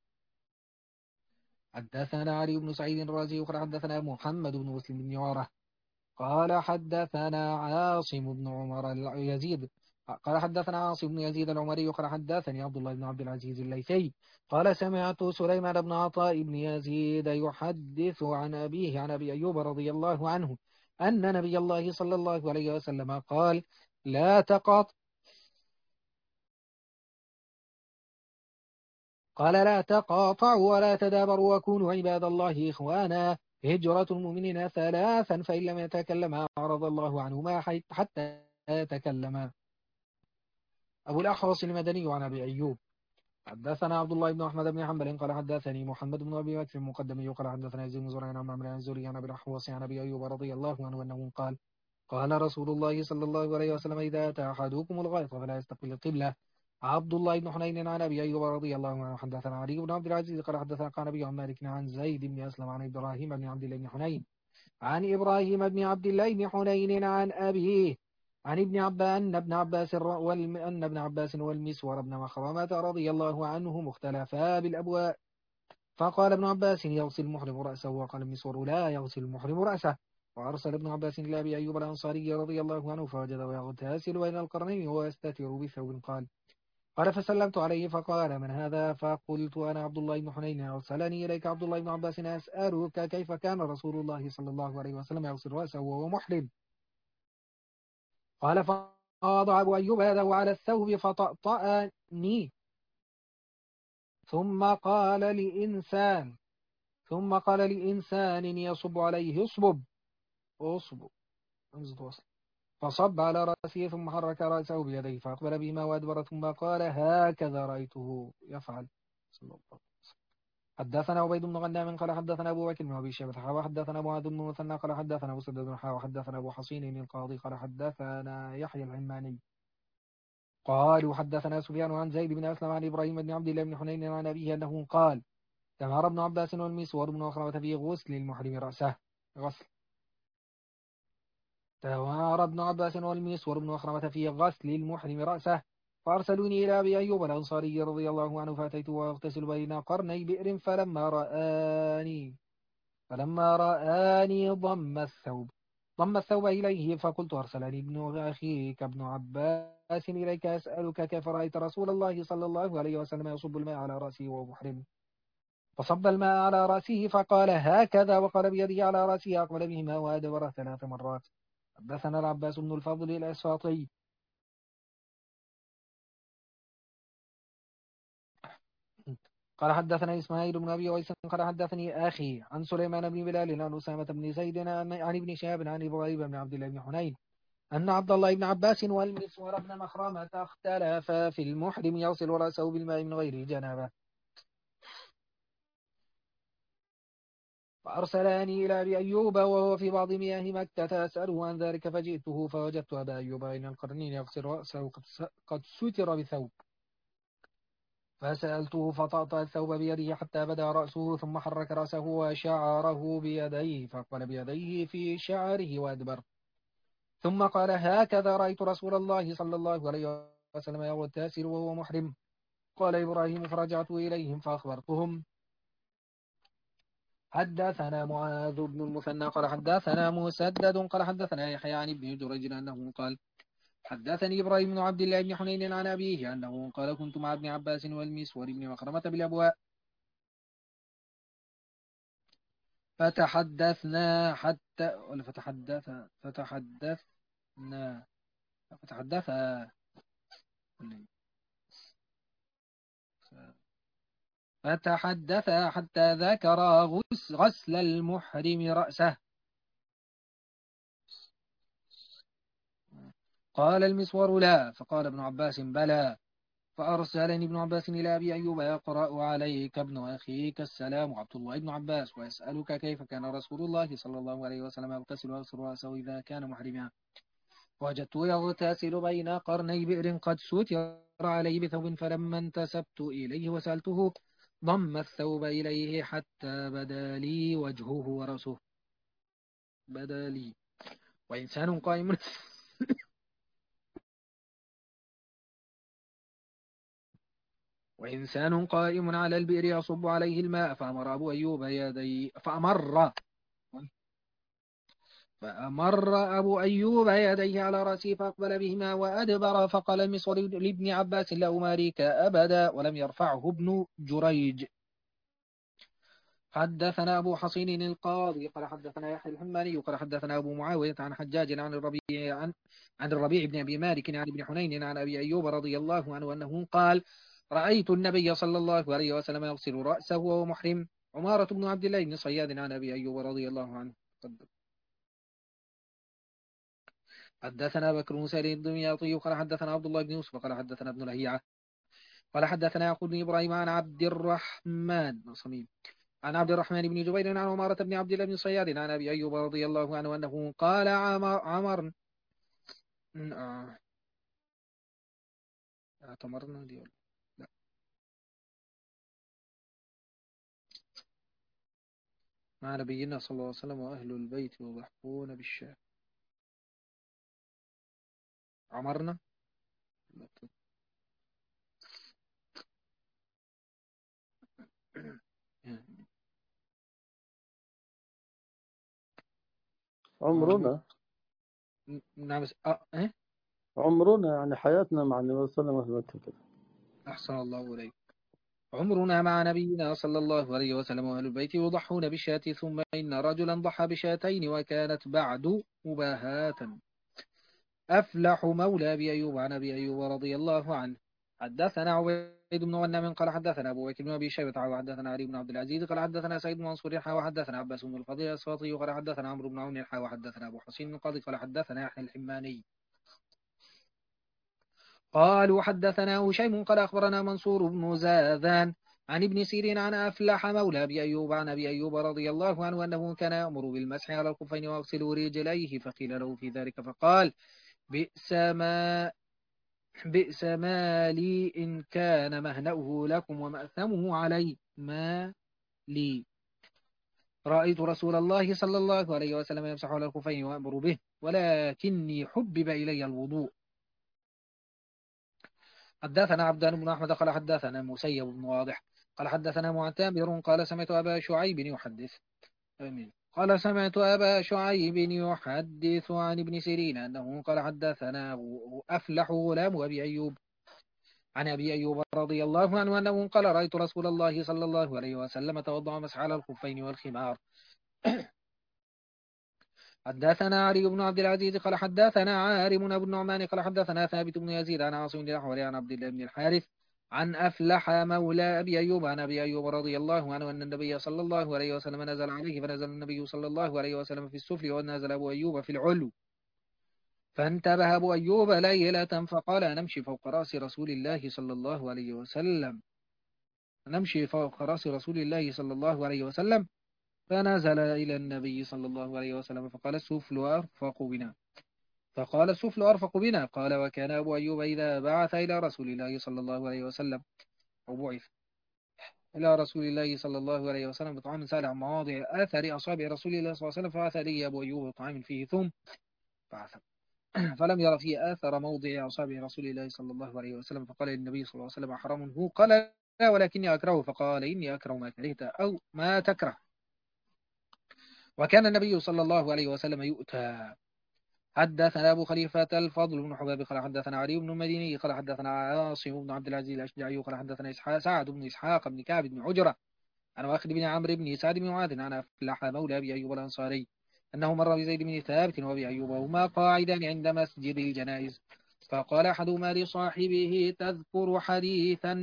Speaker 2: حدثنا علي بن سعيد الرازي قال حدثنا محمد بن مسلم بن عارة قال حدثنا عاصم بن عمر يزيد قال حدثنا عاصم بن يزيد العمري قال حدثني عبد الله بن عبد العزيز الليثي قال سمعت سليمان بن عطاء بن يزيد يحدث عن أبيه عن أبي أيوب رضي الله عنه أن نبي الله صلى الله عليه وسلم قال لا تقط قال لا تقاطعوا ولا تدابروا وكونوا عباد الله إخوانا. هجرة المؤمنين ثلاثا فإن لم يتكلم أعرض الله عنهما حتى يتكلم. أبو الأحوص المدني عن أبي أيوب حدثنا عبد الله بن أحمد بن حنبل قال حدثني محمد بن أبي بكر المقدمي قال حدثنا يزيد بن زرع عن عمرو عن الزهري عن أبي الأحوص عن أبي أيوب رضي الله عنه أنه قال قال رسول الله صلى الله عليه وسلم إذا أتى أحدكم الغائط فلا يستقبل القبلة عبد الله بن حنين عن أبي أيوب رضي الله عنه حدثنا علي بن عبد العزيز قال حدثنا قال أبي عن مالك عن زيد بن أسلم عن إبراهيم بن عبد الله بن حنين عن إبراهيم بن عبد الله بن حنين عن أبيه عن ابن عباس أن ابن عباس والم... أن ابن عباس والمسور بن مخرمة رضي الله عنهم اختلفا بالأبواء، فقال ابن عباس يغسل المحرم رأسه، وقال المسور لا يغسل المحرم رأسه. وأرسل ابن عباس إلى أبي أيوب الأنصاري رضي الله عنه فوجده يغتسل بين القرنين ويستتر بثوب. قال قال فسلمت عليه فقال من هذا؟ فقلت أنا عبد الله بن حنين أرسلني إليك عبد الله بن عباس أسألك كيف كان رسول الله صلى الله عليه وسلم يغسل رأسه وهو محرم؟ قال فوضع أبو أيوب يده على الثوب فطأطأني، ثم قال لإنسان ثم قال لإنسان يصب عليه اصبب اصبب همزة وصل، فصب على رأسه ثم حرك رأسه بيديه فأقبل بهما وأدبر، ثم قال هكذا رأيته يفعل صلى الله عليه وسلم. حدثنا عبيد بن غنام قال حدثنا أبو بكر بن أبي شيبة وحدثنا معاذ بن مثنى قال حدثنا مسدد بن حاوى وحدثنا أبو حصين القاضي قال حدثنا يحيى العماني قال حدثنا سفيان عن زيد بن أسلم عن إبراهيم بن عبد الله بن حنين عن أبيه أنه قال تمر ابن عباس والمسور بن مخرمة في غسل المحرم رأسه غسل توارى ابن عباس والمسور بن مخرمة في غسل المحرم رأسه، فأرسلوني إلى أبي أيوب الأنصاري رضي الله عنه فأتيته وأغتسل بين قرني بئر، فلما رآني فلما رآني ضم الثوب ضم الثوب إليه، فقلت أرسلني ابن أخيك ابن عباس إليك أسألك كيف رأيت رسول الله صلى الله عليه وسلم يصب الماء على رأسه وهو محرم؟ فصب الماء على رأسه فقال هكذا، وقال بيده على رأسه أقبل بهما وأدبر ثلاث مرات. حدثنا العباس بن الفضل الأسفاطي قال حدثنا إسماعيل بن أبي ويس قال حدثني أخي عن سليمان بن بلال عن أسامة بن زيد عن ابن شهاب عن إبراهيم بن عبد الله بن حنين أن عبد الله بن عباس والمسور بن مخرمة اختلفا في المحرم يغسل رأسه بالماء من غير جنابة، فأرسلاني إلى أبي أيوب وهو في بعض مياه مكة أسأله عن ذلك، فجئته فوجدت أبا أيوب بين القرنين يغسل رأسه قد ستر بثوب، فسألته فطأطأ الثوب بيده حتى بدا رأسه، ثم حرك رأسه وشعره بيديه فأقبل بيديه في شعره وأدبر، ثم قال هكذا رأيت رسول الله صلى الله عليه وسلم يغتسل وهو محرم. قال إبراهيم فرجعت إليهم فأخبرتهم. حدثنا معاذ بن المثنى قال حدثنا مسدد قال حدثنا يحيى عن ابن جريج أنه قال حدثني إبراهيم بن عبد الله بن حنين عن أبيه أنه قال كنت مع ابن عباس والمسور بن مخرمة بالأبواء فتحدثنا حتى ولا فتحدث فتحدثنا فتحدث فتحدث حتى ذكر غس غسل المحرم رأسه. قال المسور لا، فقال ابن عباس بلى، فأرسلني ابن عباس إلى أبي أيوب يقرأ عليك ابن أخيك السلام عبد الله بن عباس ويسألك كيف كان رسول الله صلى الله عليه وسلم يغتسل ويغسل رأسه إذا كان محرما؟ وجدته يغتسل بين قرني بئر قد ستر عليه بثوب، فلما انتسبت إليه وسألته ضم الثوب إليه حتى بدا لي وجهه ورأسه بدا لي وإنسان قائم وإنسان قائم على البئر يصب عليه الماء، فأمر أبو أيوب يدي فأمر فأمر أبو أيوب يديه على رأسه فأقبل بهما وأدبر، فقال المصور لابن عباس لا أماريك أبدا، ولم يرفعه ابن جريج. حدثنا أبو حصين القاضي قال حدثنا يحيى الحماني قال حدثنا أبو معاوية عن حجاج عن الربيع عن عن الربيع بن أبي مالك عن ابن حنين عن أبي أيوب رضي الله عنه أنه قال رأيت النبي صلى الله عليه وسلم يغسل رأسه وهو محرم. عمارة بن عبد الله بن صياد عن أبي أيوب رضي الله عنه. حدثنا بكر بن سعيد الدمياطي قال حدثنا عبد الله بن يوسف قال حدثنا ابن لهيعة قال حدثنا يعقوب بن إبراهيم عن عبد الرحمن صميم عن عبد الرحمن بن جبير عن عمارة بن عبد الله بن صياد عن أبي أيوب رضي الله عنه أنه قال عمر, عمر اعتمرنا دي ولا لا؟ مع نبينا صلى الله عليه وسلم وأهل البيت يضحون بالشاة. عمرنا. عمر.
Speaker 1: عمرنا
Speaker 2: نعم بس أه إيه؟
Speaker 1: عمرنا يعني حياتنا مع النبي صلى الله عليه وسلم كده.
Speaker 2: أحسن الله إليك. عمرنا مع نبينا صلى الله عليه وسلم وأهل البيت يضحون بالشاة، ثم إن رجلا ضحى بشاتين وكانت بعد مباهاة. أفلح مولى أبي أيوب عن أبي أيوب رضي الله عنه. حدثنا عبيد بن غنام قال حدثنا أبو بكر بن أبي شيبة وحدثنا علي بن عبد العزيز قال حدثنا سعيد بن منصور حا وحدثنا عباس بن الفضيل الأسفاطي قال حدثنا عمرو بن عون حا وحدثنا أبو حسين القاضي قال حدثنا يحيى الحماني قالوا حدثنا هشيم قال أخبرنا منصور بن زاذان عن ابن سيرين عن أفلح مولى أبي أيوب عن أبي أيوب رضي الله عنه أنه كان يأمر بالمسح على الخفين ويغسل رجليه، فقيل له في ذلك فقال: بئس ما بئس ما لي إن كان مهنأه لكم ومأثمه علي. ما لي رأيت رسول الله صلى الله عليه وسلم يمسح على الخفين وأمر به، ولكني حبب إلي الوضوء. حدثنا عبدان بن أحمد قال حدثنا مسيب بن واضح قال حدثنا معتمر قال سمعت أبا شعيب يحدث آمين قال سمعت أبا شعيب يحدث عن ابن سيرين أنه قال حدثنا أفلح غلام أبي أيوب عن أبي أيوب رضي الله عنه أنه قال رأيت رسول الله صلى الله عليه وسلم توضأ مسح على الخفين والخمار. حدثنا علي بن عبد العزيز قال حدثنا عارم أبو النعمان قال حدثنا ثابت بن يزيد عن عاصم بن الأحول عن عبد الله بن الحارث عن أفلح مولى أبي أيوب عن أبي أيوب رضي الله عنه أن النبي صلى الله عليه وسلم نزل عليه، فنزل النبي صلى الله عليه وسلم في السفل ونزل أبو أيوب في العلو، فانتبه أبو أيوب ليلة فقال: نمشي فوق رأس رسول الله صلى الله عليه وسلم نمشي فوق رأس رسول الله صلى الله عليه وسلم فنزل إلى النبي صلى الله عليه وسلم فقال: السفل أرفق بنا فقال السفل أرفق بنا قال: وكان أبو أيوب إذا بعث إلى رسول الله صلى الله عليه وسلم أو بعث إلى رسول الله صلى الله عليه وسلم بطعام سال عن مواضع آثار أصابع رسول الله صلى الله عليه وسلم، فأتى لي أبو أيوب بطعام فيه ثم بعث فلم ير فيه آثر موضع أصابع رسول الله صلى الله عليه وسلم، فقال للنبي صلى الله عليه وسلم: حرام هو؟ قال: لا، ولكني أكرهه. فقال: إني أكره ما كرهت أو ما تكره. وكان النبي صلى الله عليه وسلم يؤتى. حدثنا أبو خليفة الفضل بن حباب قال حدثنا علي بن المديني قال حدثنا عاصم بن عبد العزيز الأشجعي قال حدثنا إسحاق سعد بن إسحاق بن كعب بن عجرة عن واخد بن عمرو بن سعد بن معاذ عن أفلح مولى أبي أيوب الأنصاري أنه مر بزيد بن ثابت وأبي أيوب وهما قاعدان عند مسجد الجنائز، فقال أحدهما لصاحبه: تذكر حديثا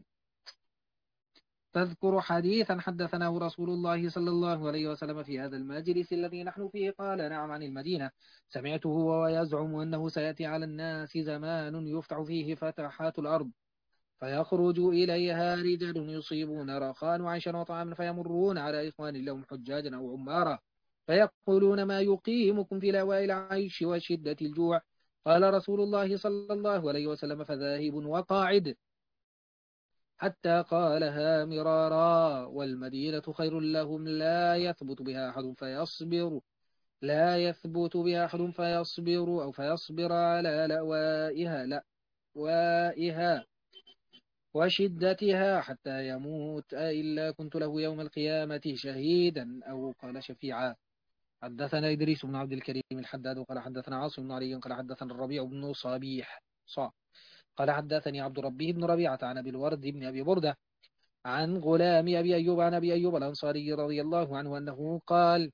Speaker 2: تذكر حديثا حدثناه رسول الله صلى الله عليه وسلم في هذا المجلس الذي نحن فيه؟ قال: نعم، عن المدينة. سمعته وهو يزعم أنه سيأتي على الناس زمان يفتح فيه فتحات الأرض، فيخرج إليها رجال يصيبون رخاء وعيشا وطعاما، فيمرون على إخوان لهم حجاجا أو عمارا، فيقولون: ما يقيمكم في لواء العيش وشدة الجوع؟ قال رسول الله صلى الله عليه وسلم: فذاهب وقاعد، حتى قالها مرارا: والمدينة خير لهم لا يثبت بها أحد فيصبر لا يثبت بها أحد فيصبر أو فيصبر على لوائها لوائها وشدتها حتى يموت، إلا كنت له يوم القيامة شهيدا أو قال شفيعا. حدثنا إدريس بن عبد الكريم الحداد قال حدثنا عاصم بن علي قال حدثنا الربيع بن صبيح صع قال حدثني عبد ربه بن ربيعة عن أبي الورد بن أبي بردة عن غلام أبي أيوب عن أبي أيوب الأنصاري رضي الله عنه أنه قال: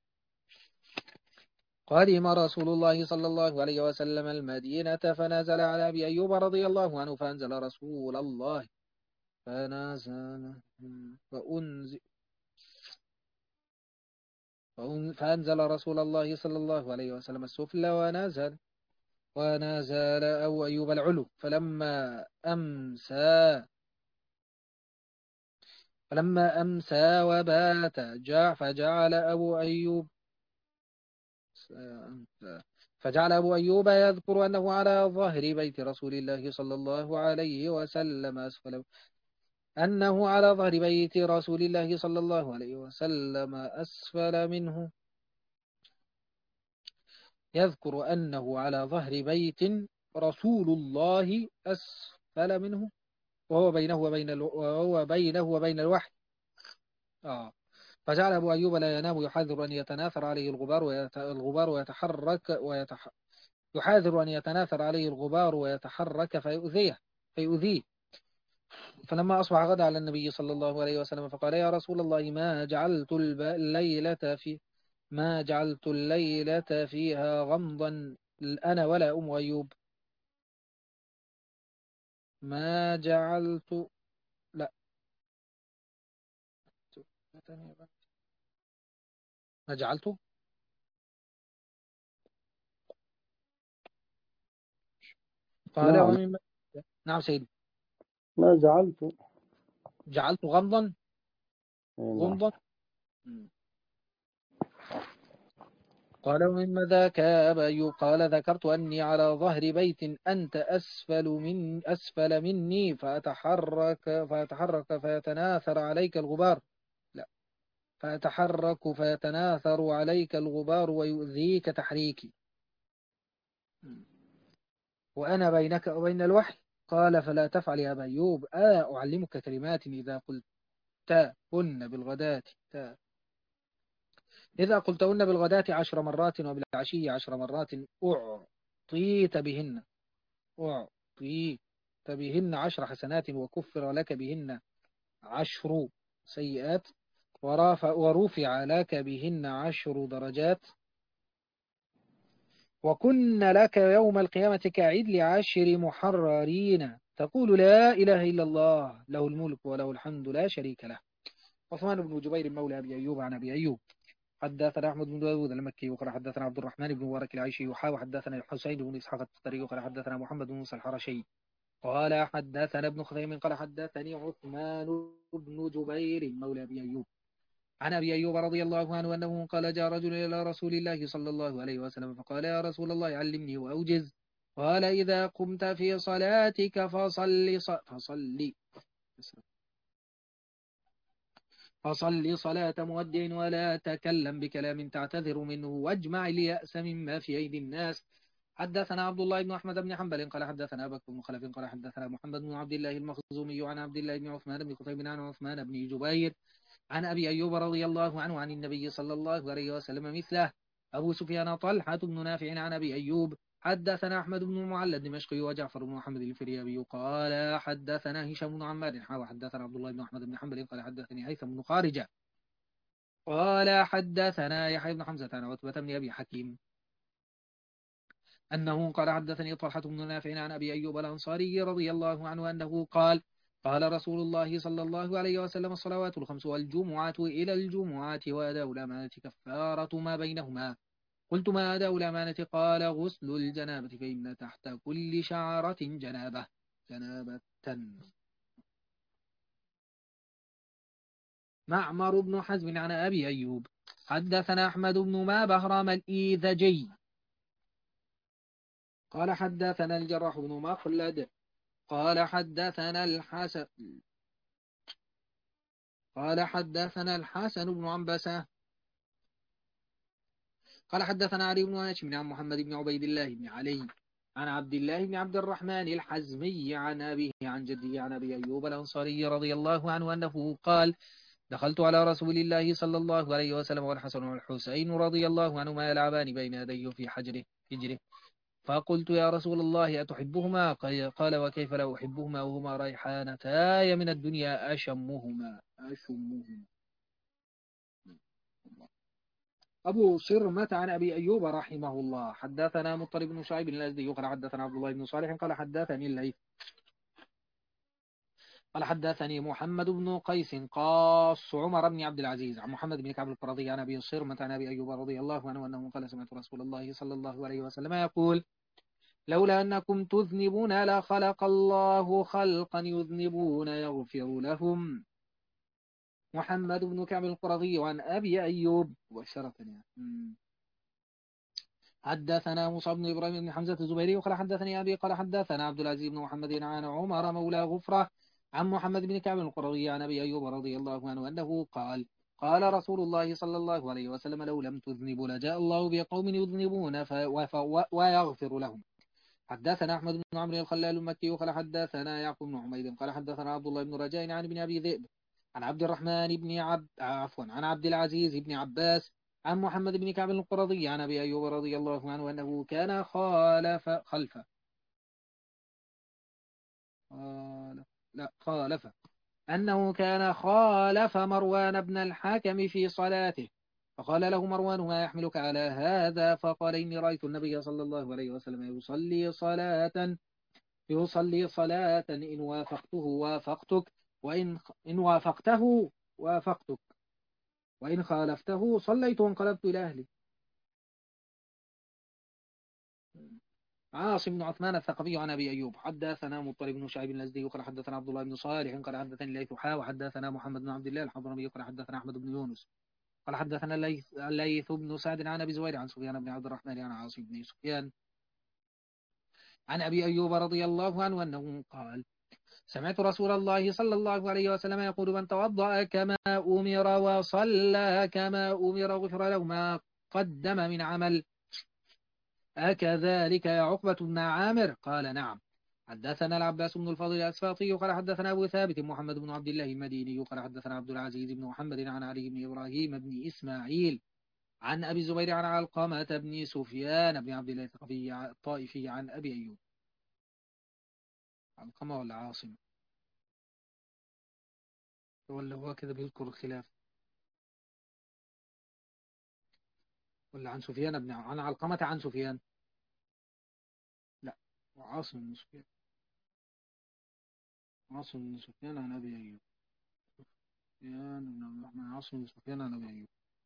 Speaker 2: قدم رسول الله صلى الله عليه وسلم المدينة، فنزل على أبي أيوب رضي الله عنه، فأنزل رسول الله فنزل فأنزل فأنزل رسول الله صلى الله عليه وسلم السفل ونزل ونزل أبو أيوب العلو، فلما أمسى فلما أمسى وبات جاء فجعل أبو أيوب فجعل أبو أيوب يذكر أنه على ظهر بيت رسول الله صلى الله عليه وسلم أسفل أنه على ظهر بيت رسول الله صلى الله عليه وسلم أسفل منه يذكر أنه على ظهر بيت رسول الله أسفل منه وهو بينه وبين الو... وهو بينه وبين الوحي. آه. فجعل أبو أيوب لا ينام يحاذر أن يتناثر عليه الغبار ويت... الغبار ويتحرك ويتح... يحاذر أن يتناثر عليه الغبار ويتحرك فيؤذيه فيؤذيه فلما أصبح غدا على النبي صلى الله عليه وسلم فقال يا رسول الله ما جعلت الب... الليلة في ما جعلت الليلة فيها غمضا أنا ولا أم أيوب ما جعلت لا ما جعلت قال
Speaker 1: نعم.
Speaker 2: ومما نعم سيدي
Speaker 1: ما جعلت.
Speaker 2: جعلت غمضا
Speaker 1: إيه نعم.
Speaker 2: غمضا قال ومما ذاك يا أبا أيوب قال ذكرت أني على ظهر بيت أنت أسفل من أسفل مني فأتحرك فيتحرك فيتناثر عليك الغبار لا فيتحرك فيتناثر عليك الغبار ويؤذيك تحريكي وأنا بينك وبين الوحي قال فلا تفعل يا أبا أيوب آه أعلمك كلمات إذا قلتهن بالغداة تا إذا قلتهن بالغداة عشر مرات وبالعشي عشر مرات أعطيت بهن أعطيت بهن عشر حسنات وكفر لك بهن عشر سيئات ورافع ورفع لك بهن عشر درجات وكن لك يوم القيامة كعدل عشر محررين تقول لا إله إلا الله له الملك وله الحمد لا شريك له. عثمان بن جبير مولى أبي أيوب عن أبي أيوب حدثنا أحمد بن داود المكي وقال حدثنا عبد الرحمن بن مبارك العيشي وحاول حدثنا الحسين بن إسحاق التستري وقال حدثنا محمد بن موسى الحرشي قال حدثنا ابن خثيم قال حدثني عثمان بن جبير مولى أبي أيوب عن أبي أيوب رضي الله عنه أنه قال جاء رجل إلى رسول الله صلى الله عليه وسلم فقال يا رسول الله علمني وأوجز قال إذا قمت في صلاتك فصل فصلي فصل صلاة مودع ولا تكلم بكلام تعتذر منه واجمع اليأس مما في أيدي الناس. حدثنا عبد الله بن أحمد بن حنبل قال حدثنا بكر بن خلف قال حدثنا محمد بن عبد الله المخزومي عن عبد الله بن عثمان بن خثيم عن عثمان بن جبير عن أبي أيوب رضي الله عنه عن النبي صلى الله عليه وسلم مثله. أبو سفيان طلحة بن نافع عن أبي أيوب حدثنا أحمد بن معلى الدمشقي وجعفر بن محمد الفريابي قال حدثنا هشام بن عمار حدثنا عبد الله بن أحمد بن حنبل قال حدثني هيثم بن خارجة قال حدثنا يحيى بن حمزة عن عتبة بن أبي حكيم أنه قال حدثني طلحة بن نافع عن أبي أيوب الأنصاري رضي الله عنه أنه قال قال رسول الله صلى الله عليه وسلم الصلوات الخمس والجمعة إلى الجمعة وأداء الأمانة كفارة ما بينهما. قلت ما أداء الأمانة قال غسل الجنابة فإن تحت كل شعرة جنابة جنابة. معمر بن حزم عن أبي أيوب حدثنا أحمد بن ما بهرام الإيذجي قال حدثنا الجراح بن مخلد قال حدثنا الحسن قال حدثنا الحسن بن عنبسة قال حدثنا علي بن هاشم عن محمد بن عبيد الله بن علي عن عبد الله بن عبد الرحمن الحزمي عن أبيه عن جده عن أبي أيوب الأنصاري رضي الله عنه أنه قال دخلت على رسول الله صلى الله عليه وسلم والحسن والحسين رضي الله عنهما يلعبان بين يديه في حجره حجره فقلت يا رسول الله أتحبهما قال وكيف لا أحبهما وهما ريحانتاي من الدنيا أشمهما أشمهما. أبو صرمة عن أبي أيوب رحمه الله حدثنا مطر بن شعيب الأزدي قال حدثنا عبد الله بن صالح قال حدثني الليث قال حدثني محمد بن قيس قاص عمر بن عبد العزيز عن محمد بن كعب القرظي عن أبي صرمة عن أبي أيوب رضي الله عنه أنه قال سمعت رسول الله صلى الله عليه وسلم يقول لولا أنكم تذنبون لخلق الله خلقا يذنبون يغفر لهم. محمد بن كعب القرظي عن أبي أيوب مباشرة يعني. حدثنا موسى بن إبراهيم بن حمزة الزبيري وقال حدثني أبي قال حدثنا عبد العزيز بن محمد عن عمر مولى غفرة عن محمد بن كعب القرظي عن أبي أيوب رضي الله عنه أنه قال قال رسول الله صلى الله عليه وسلم لو لم تذنبوا لجاء الله بقوم يذنبون ف... وف... و... ويغفر لهم. حدثنا أحمد بن عمرو الخلال المكي قال حدثنا يعقوب بن حميد قال حدثنا عبد الله بن رجاء عن ابن أبي ذئب عن عبد الرحمن بن عبد عفوا عن عبد العزيز بن عباس عن محمد بن كعب القرظي عن أبي أيوب رضي الله عنه أنه كان خالف خلف خالف لا خالف أنه كان خالف مروان بن الحكم في صلاته فقال له مروان ما يحملك على هذا فقال إني رأيت النبي صلى الله عليه وسلم يصلي صلاة يصلي صلاة إن وافقته وافقتك وإن إن وافقته وافقتك وإن خالفته صليت وانقلبت إلى أهلي. عاصم بن عثمان الثقفي عن أبي أيوب حدثنا مطلب بن شعيب الأزدي قال حدثنا عبد الله بن صالح قال حدثني ليث حا وحدثنا محمد بن عبد الله الحضرمي قال حدثنا أحمد بن يونس قال حدثنا الليث الليث بن سعد عن أبي زوير عن سفيان بن عبد الرحمن عن عاصم بن سفيان عن أبي أيوب رضي الله عنه أنه قال سمعت رسول الله صلى الله عليه وسلم يقول من توضأ كما أمر وصلى كما أمر غفر له ما قدم من عمل. أكذلك يا عقبة بن عامر قال نعم. حدثنا العباس بن الفضل الأسفاطي قال حدثنا أبو ثابت محمد بن عبد الله المديني قال حدثنا عبد العزيز بن محمد عن علي بن إبراهيم بن إسماعيل عن أبي الزبير عن علقمة بن سفيان بن عبد الله الثقفي الطائفي عن أبي أيوب. علقمة ولا عاصم ولا هو كذا بيذكر الخلاف ولا عن سفيان بن عن علقمة عن سفيان لا وعاصم بن سفيان عاصم بن سفيان عن أبي أيوب سفيان بن عبد الرحمن عاصم بن سفيان عن أبي أيوب.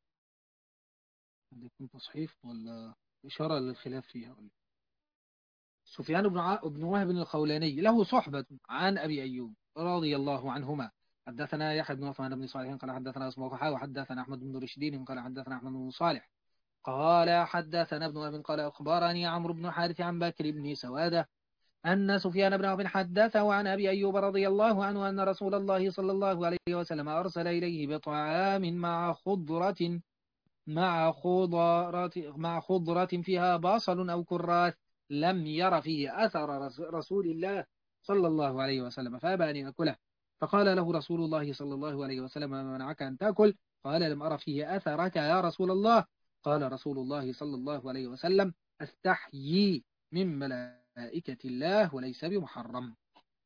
Speaker 2: هذا يكون تصحيف ولا إشارة للخلاف فيها ولا سفيان بن ع... بن وهب الخولاني له صحبة عن أبي أيوب رضي الله عنهما. حدثنا يحيى بن عثمان بن صالح قال حدثنا اسمه وحدثنا أحمد بن رشدين قال حدثنا أحمد بن صالح قال حدثنا ابن وهب قال أخبرني عمرو بن حارث عن بكر بن سوادة أن سفيان بن وهب حدثه عن أبي أيوب رضي الله عنه أن رسول الله صلى الله عليه وسلم أرسل إليه بطعام مع خضرة مع خضرة مع خضرة فيها بصل أو كراث لم ير فيه أثر رسول الله صلى الله عليه وسلم فأبى أن يأكله فقال له رسول الله صلى الله عليه وسلم ما منعك أن تأكل قال لم أر فيه أثرك يا رسول الله قال رسول الله صلى الله عليه وسلم أستحيي من ملائكة الله وليس بمحرم.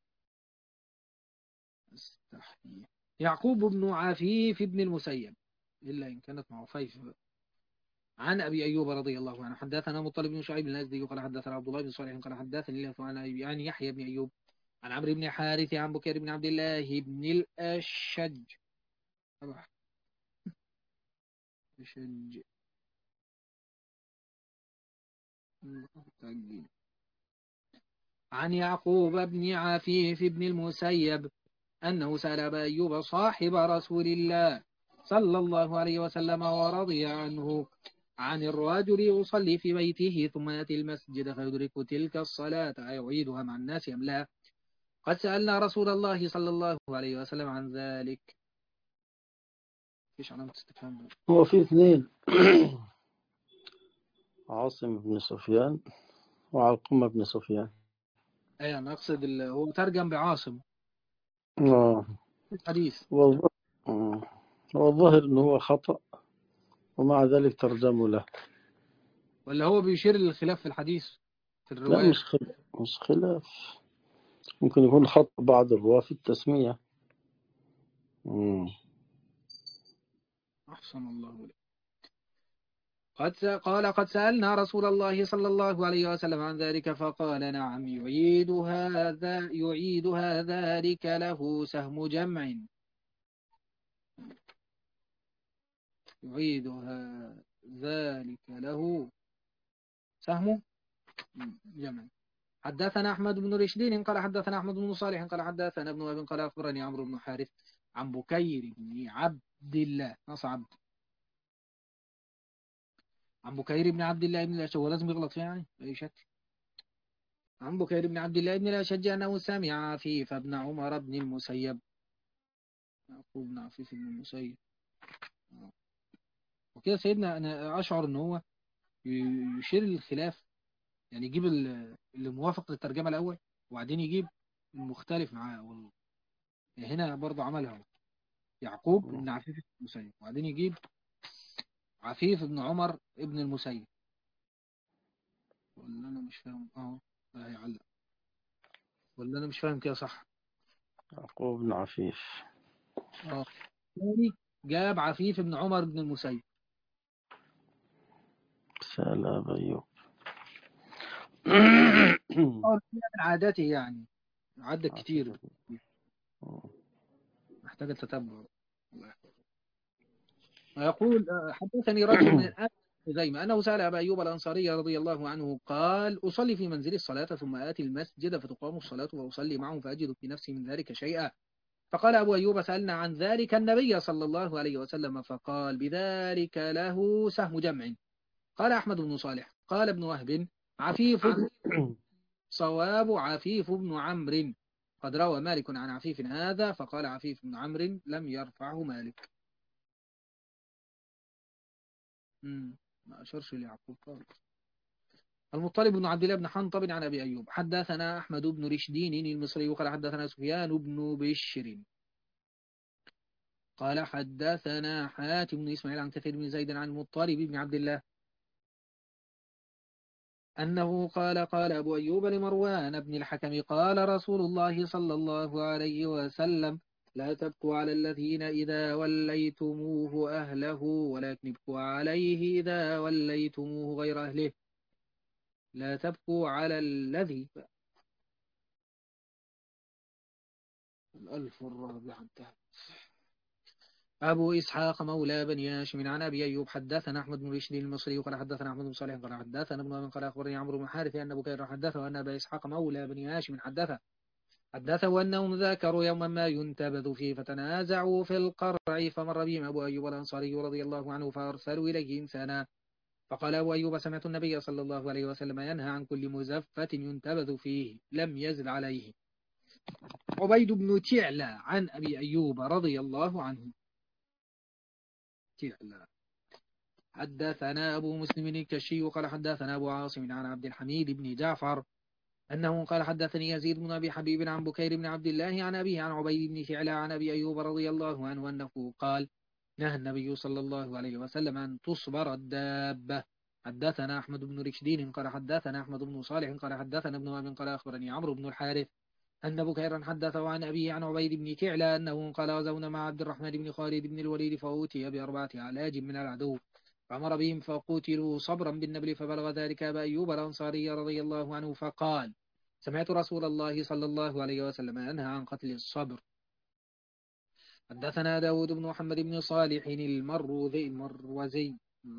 Speaker 2: أستحيي. يعقوب بن عفيف بن المسيب إلا إن كانت مع عفيف عن أبي أيوب رضي الله عنه حدثنا مطلب بن شعيب الأزدي قال حدثنا عبد الله بن صالح قال حدثني الله عن عن يحيى بن أيوب عن عمرو بن حارث عن بكير بن عبد الله بن الأشج أشج عن يعقوب بن عفيف بن المسيب أنه سأل أبا أيوب صاحب رسول الله صلى الله عليه وسلم ورضي عنه عن الرجل يصلي في بيته ثم يأتي المسجد فيدرك تلك الصلاة أيعيدها مع الناس أم لا. قد سألنا رسول الله صلى الله عليه وسلم عن ذلك. فيش علامة استفهام.
Speaker 1: هو في اثنين عاصم بن سفيان وعلقمة بن سفيان.
Speaker 2: أي أنا أقصد هو ترجم بعاصم
Speaker 1: آه.
Speaker 2: الحديث
Speaker 1: هو الظاهر أنه هو خطأ ومع ذلك ترجموا له
Speaker 2: ولا هو بيشير للخلاف في الحديث في الرواية.
Speaker 1: لا مش خلاف مش خلاف ممكن يكون خطأ بعض الرواة في التسمية. مم.
Speaker 2: أحسن الله لك. قد قال قد سألنا رسول الله صلى الله عليه وسلم عن ذلك فقال نعم يعيدها هذا يعيدها ذلك له سهم جمع يعيدها ذلك له سهم جمع. حدثنا أحمد بن رشدين قال حدثنا أحمد بن صالح قال حدثنا ابن وهب قال أخبرني عمرو بن حارث عن بكير بن عبد الله نص عبد عن بكير بن عبد الله بن الأشج، هو لازم يغلط فيها يعني بأي شكل. عن بكير بن عبد الله بن الأشج أنه سمع عفيف بن عمر بن المسيب، يعقوب بن عفيف بن المسيب. وكده سيدنا أنا أشعر إن هو ي- يشير للخلاف، يعني يجيب ال- اللي موافق للترجمة الأول وبعدين يجيب المختلف معاه وال- هنا برضه عملها يعقوب بن عفيف بن المسيب، وبعدين يجيب عفيف بن عمر بن المسيب. ولا أنا مش فاهم؟ أهو ده هيعلق. ولا أنا مش فاهم كده صح؟
Speaker 1: يعقوب بن عفيف.
Speaker 2: أه الثاني جاب عفيف بن عمر بن المسيب.
Speaker 1: سأل أبا أيوب.
Speaker 2: أه من عاداته يعني، عدد كتير، محتاجة تتبع. يقول آه، حدثني رجل من آل خزيمة أنه سأل أبا أيوب الأنصاري رضي الله عنه قال أصلي في منزلي الصلاة ثم آتي المسجد فتقام الصلاة وأصلي معه فأجد في نفسي من ذلك شيئا. فقال أبو أيوب سألنا عن ذلك النبي صلى الله عليه وسلم فقال بذلك له سهم جمع. قال أحمد بن صالح قال ابن وهب عفيف صواب عفيف بن عمرو. قد روى مالك عن عفيف هذا فقال عفيف بن عمرو لم يرفعه مالك. مم. ما أشرش ليعقوب خالص. المطلب بن عبد الله بن حنطب عن أبي أيوب حدثنا أحمد بن رشدين المصري وقال حدثنا سفيان بن بشر قال حدثنا حاتم بن إسماعيل عن كثير بن زيد عن المطلب بن عبد الله أنه قال قال أبو أيوب لمروان بن الحكم قال رسول الله صلى الله عليه وسلم لا تبكوا على الذين إذا وليتموه أهله ولكن ابكوا عليه إذا وليتموه غير أهله. لا تبكوا على الذي الألف الرابعة انتهت. أبو إسحاق مولى بن هاشم عن أبي أيوب حدثنا أحمد بن رشد المصري وقال حدثنا أحمد بن صالح قال حدثنا ابن من قال أخبرني عمرو بن حارث أن بكير حدثه أن أبا إسحاق مولى بن هاشم حدثه حدثه أنهم ذاكروا يوما ما ينتبذ فيه فتنازعوا في القرع فمر بهم أبو أيوب الأنصاري رضي الله عنه فأرسلوا إليه إنسانا فقال أبو أيوب سمعت النبي صلى الله عليه وسلم ينهى عن كل مزفة ينتبذ فيه لم يزل عليه. عبيد بن تعلى عن أبي أيوب رضي الله عنه تعلى حدثنا أبو مسلم الكشي قال حدثنا أبو عاصم عن عبد الحميد بن جعفر أنه قال حدثني يزيد بن أبي حبيب عن بكير بن عبد الله عن أبيه عن عبيد بن ثعلى عن أبي أيوب رضي الله عنه أنه قال نهى النبي صلى الله عليه وسلم أن تصبر الدابة. حدثنا أحمد بن رشدين قال حدثنا أحمد بن صالح قال حدثنا ابن وهب قال أخبرني عمرو بن الحارث أن بكيرا حدثه عن أبيه عن عبيد بن ثعلى أنه قال غزونا مع عبد الرحمن بن خالد بن الوليد فأوتي بأربعة علاج من العدو فأمر بهم فقتلوا صبرا بالنبل فبلغ ذلك أبا أيوب الأنصاري رضي الله عنه فقال سمعت رسول الله صلى الله عليه وسلم ينهى عن قتل الصبر. حدثنا داود بن محمد بن صالح المروذي المروزي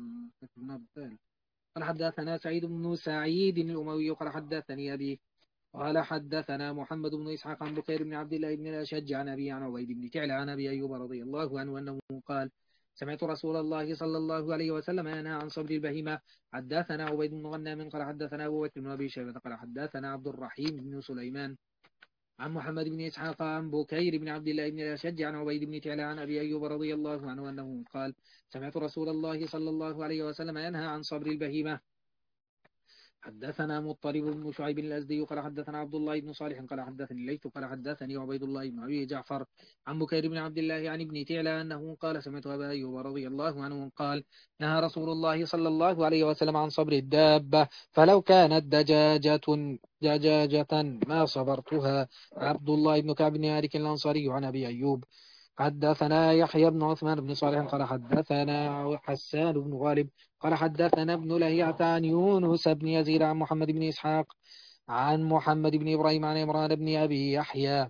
Speaker 2: قال حدثنا سعيد بن سعيد الأموي قال حدثني أبي قال حدثنا محمد بن إسحاق عن بكير بن عبد الله بن الأشج عن أبي عن عبيد بن تعلى عن أبي أيوب رضي الله عنه أنه قال سمعت رسول الله صلى الله عليه وسلم ينهى عن صبر البهيمة. حدثنا عبيد بن غنام قال حدثنا أبو بكر بن أبي شيبة قال حدثنا عبد الرحيم بن سليمان عن محمد بن إسحاق عن بكير بن عبد الله بن الأشج عن عبيد بن تعلى عن أبي أيوب رضي الله عنه أنه قال سمعت رسول الله صلى الله عليه وسلم ينهى عن صبر البهيمة. حدثنا مضطرب بن شعيب الأزدي قال حدثنا عبد الله بن صالح قال حدثني الليث قال حدثني عبيد الله بن أبي جعفر عن بكير بن عبد الله عن ابن تعلى أنه قال سمعت أبا أيوب رضي الله عنه قال نهى رسول الله صلى الله عليه وسلم عن صبر الدابة فلو كانت دجاجة دجاجة ما صبرتها. عبد الله بن كعب بن مالك الأنصاري عن أبي أيوب حدثنا يحيى بن عثمان بن صالح قال حدثنا حسان بن غالب قال حدثنا ابن لهيعة عن يونس بن يزيد عن محمد بن إسحاق عن محمد بن إبراهيم عن عمران بن أبي يحيى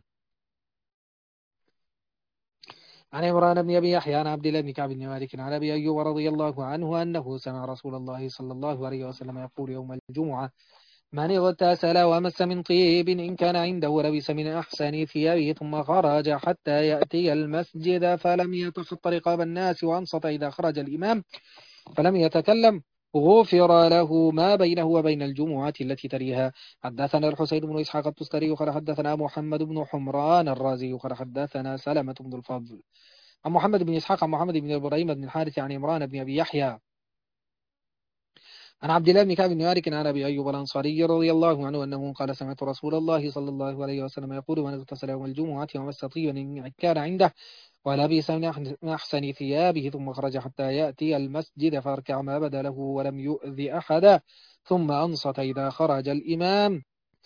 Speaker 2: عن عمران بن أبي يحيى عن عبد الله بن كعب بن مالك عن أبي أيوب رضي الله عنه أنه سمع رسول الله صلى الله عليه وسلم يقول يوم الجمعة من اغتسل ومس من طيب إن كان عنده لبس من أحسن ثيابه ثم خرج حتى يأتي المسجد فلم يتخط رقاب الناس وأنصت إذا خرج الإمام فلم يتكلم غفر له ما بينه وبين الجمعة التي تليها. حدثنا الحسين بن إسحاق التستري قال حدثنا محمد بن حمران الرازي قال حدثنا سلمة بن الفضل عن محمد بن إسحاق عن محمد بن إبراهيم بن الحارث عن عمران بن أبي يحيى عن عبد الله بن كعب بن مالك عن أبي أيوب الأنصاري رضي الله عنه أنه قال سمعت رسول الله صلى الله عليه وسلم يقول من اغتسل يوم الجمعة ومس طيبا إن كان عنده ولبس من أحسن ثيابه ثم خرج حتى يأتي المسجد فاركع ما بدا له ولم يؤذي أحدا ثم أنصت إذا خرج الإمام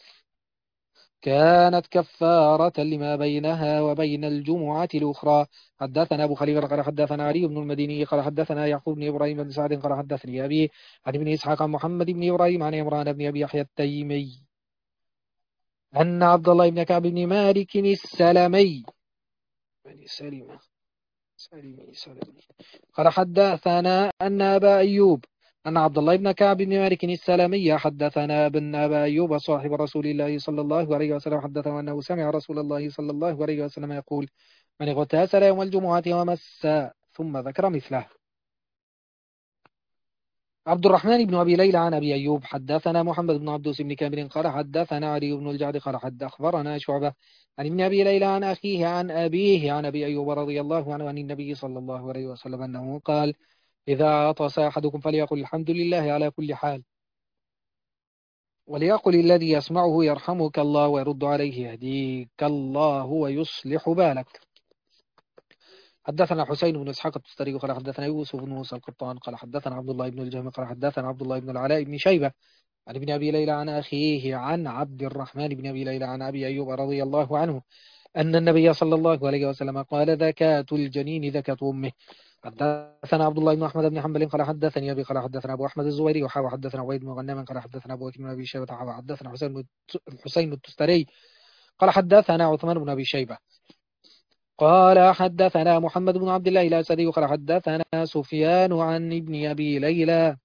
Speaker 2: كانت كفارة لما بينها وبين الجمعة الأخرى. حدثنا أبو خليفة قال حدثنا علي بن المديني قال حدثنا يعقوب بن إبراهيم بن سعد قال حدثني أبي عن ابن إسحاق عن محمد بن إبراهيم عن عمران بن أبي يحيى التيمي أن عبد الله بن كعب بن مالك السلمي بني سلمة سلمي سلمي قال حدثنا أن أبا أيوب أن عبد الله بن كعب بن مالك السلمي حدثنا بن أبا أيوب صاحب رسول الله صلى الله عليه وسلم حدثنا أنه سمع رسول الله صلى الله عليه وسلم يقول من اغتسل يوم الجمعة ومس ثم ذكر مثله. عبد الرحمن بن أبي ليلى عن أبي أيوب حدثنا محمد بن عبدوس بن كامل قال حدثنا علي بن الجعد قال حد أخبرنا شعبة عن ابن أبي ليلى عن أخيه عن أبيه عن أبي أيوب رضي الله عنه عن النبي صلى الله عليه وسلم أنه قال إذا عطس أحدكم فليقل الحمد لله على كل حال وليقل الذي يسمعه يرحمك الله ويرد عليه يهديك الله ويصلح بالك. حدثنا حسين بن إسحاق التستري قال حدثنا يوسف بن موسى القطان قال حدثنا عبد الله بن الجهم قال حدثنا عبد الله بن العلاء بن شيبة عن ابن أبي ليلى عن أخيه عن عبد الرحمن بن أبي ليلى عن أبي أيوب رضي الله عنه أن النبي صلى الله عليه وسلم قال زكاة الجنين زكاة أمه. حدثنا عبد الله بن أحمد بن حنبل قال حدثني أبي قال حدثنا أبو أحمد الزويري وحاوى حدثنا عبيد بن غنام قال حدثنا أبو بكر بن أبي شيبة حاوى حدثنا حسين بن الحسين التستري قال حدثنا عثمان بن أبي شيبة قال حدثنا محمد بن عبد الله الأسدي قال حدثنا سفيان عن ابن أبي ليلى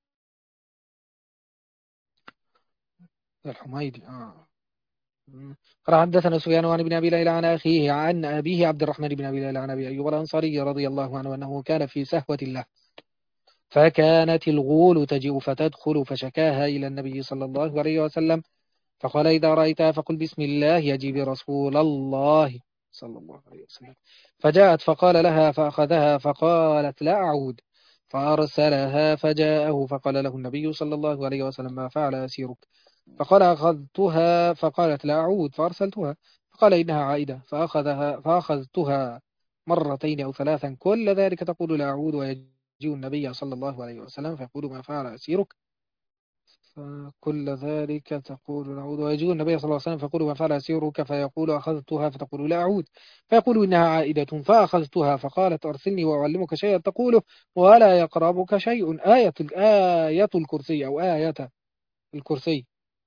Speaker 2: الحميدي آه. قال حدثنا سفيان عن ابن أبي ليلى عن أخيه عن أبيه عبد الرحمن بن أبي ليلى عن أبي أيوب الأنصاري رضي الله عنه أنه كان في سهوة له فكانت الغول تجيء فتدخل فشكاها إلى النبي صلى الله عليه وسلم فقال إذا رأيتها فقل بسم الله يجيب رسول الله صلى الله عليه وسلم فجاءت فقال لها فأخذها فقالت لا أعود فأرسلها فجاءه فقال له النبي صلى الله عليه وسلم ما فعل أسيرك فقال أخذتها فقالت لا أعود فأرسلتها فقال إنها عائدة فأخذها فأخذتها مرتين أو ثلاثا كل ذلك تقول لا أعود ويجيء النبي صلى الله عليه وسلم فيقول ما فعل أسيرك فكل ذلك تقول نعود ويجيء النبي صلى الله عليه وسلم فيقول ما فعل أسيرك فيقول أخذتها فتقول لا أعود فيقول إنها عائدة فأخذتها فقالت أرسلني وأعلمك شيئا تقوله ولا يقربك شيء آية آية الكرسي أو آية الكرسي.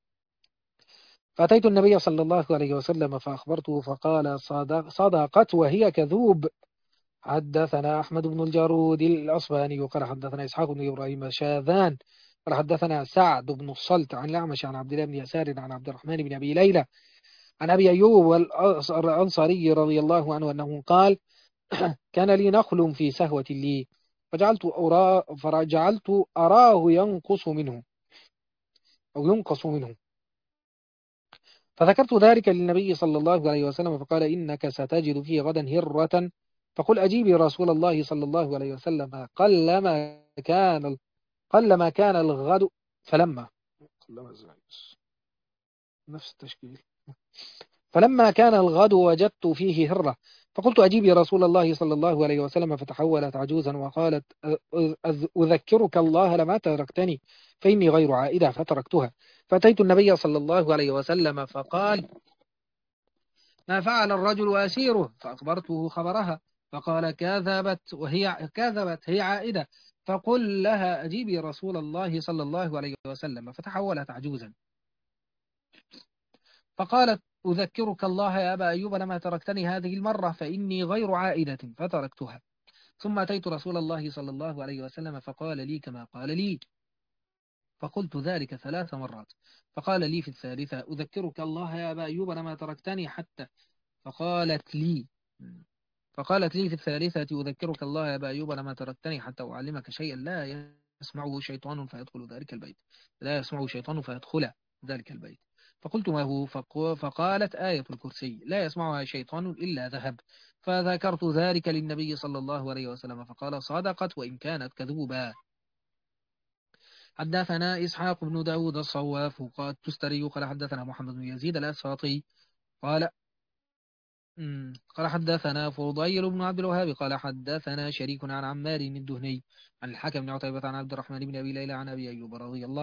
Speaker 2: فأتيت النبي صلى الله عليه وسلم فأخبرته فقال صدق صدقت وهي كذوب. حدثنا أحمد بن الجارود الأصبهاني قال حدثنا إسحاق بن إبراهيم شاذان قال حدثنا سعد بن الصلت عن الأعمش عن عبد الله بن يسار عن عبد الرحمن بن أبي ليلى عن أبي أيوب الأنصاري رضي الله عنه أنه قال كان لي نخل في سهوة لي فجعلت أرى فجعلت أراه ينقص منه أو ينقص منه فذكرت ذلك للنبي صلى الله عليه وسلم فقال إنك ستجد فيه غدا هرة فقل أجيبي رسول الله صلى الله عليه وسلم قلما كان قلما كان الغد فلما نفس التشكيل فلما كان الغد وجدت فيه هرة فقلت أجيبي رسول الله صلى الله عليه وسلم فتحولت عجوزا وقالت أذكرك الله لما تركتني فإني غير عائدة فتركتها فأتيت النبي صلى الله عليه وسلم فقال ما فعل الرجل وأسيره فأخبرته خبرها فقال كذبت وهي كذبت هي عائدة فقل لها أجيبي رسول الله صلى الله عليه وسلم فتحولت عجوزا فقالت أذكرك الله يا أبا أيوب لما تركتني هذه المرة فإني غير عائدة فتركتها ثم أتيت رسول الله صلى الله عليه وسلم فقال لي كما قال لي فقلت ذلك ثلاث مرات فقال لي في الثالثة أذكرك الله يا أبا أيوب لما تركتني حتى فقالت لي فقالت لي في الثالثة أذكرك الله يا أبا أيوب لما تركتني حتى أعلمك شيئا لا يسمعه شيطان فيدخل ذلك البيت، لا يسمعه شيطان فيدخل ذلك البيت. فقلت ما هو؟ فق- فقالت آية الكرسي لا يسمعها شيطان إلا ذهب. فذكرت ذلك للنبي صلى الله عليه وسلم فقال صدقت وإن كانت كذوبا. حدثنا إسحاق بن داود الصواف قال تستري قال حدثنا محمد بن يزيد الأسفاطي قال مم. قال حدثنا فضيل بن عبد الوهاب قال حدثنا شريك عن عمار الدهني عن الحكم بن عتيبة عن عبد الرحمن بن أبي ليلى عن أبي أيوب رضي الله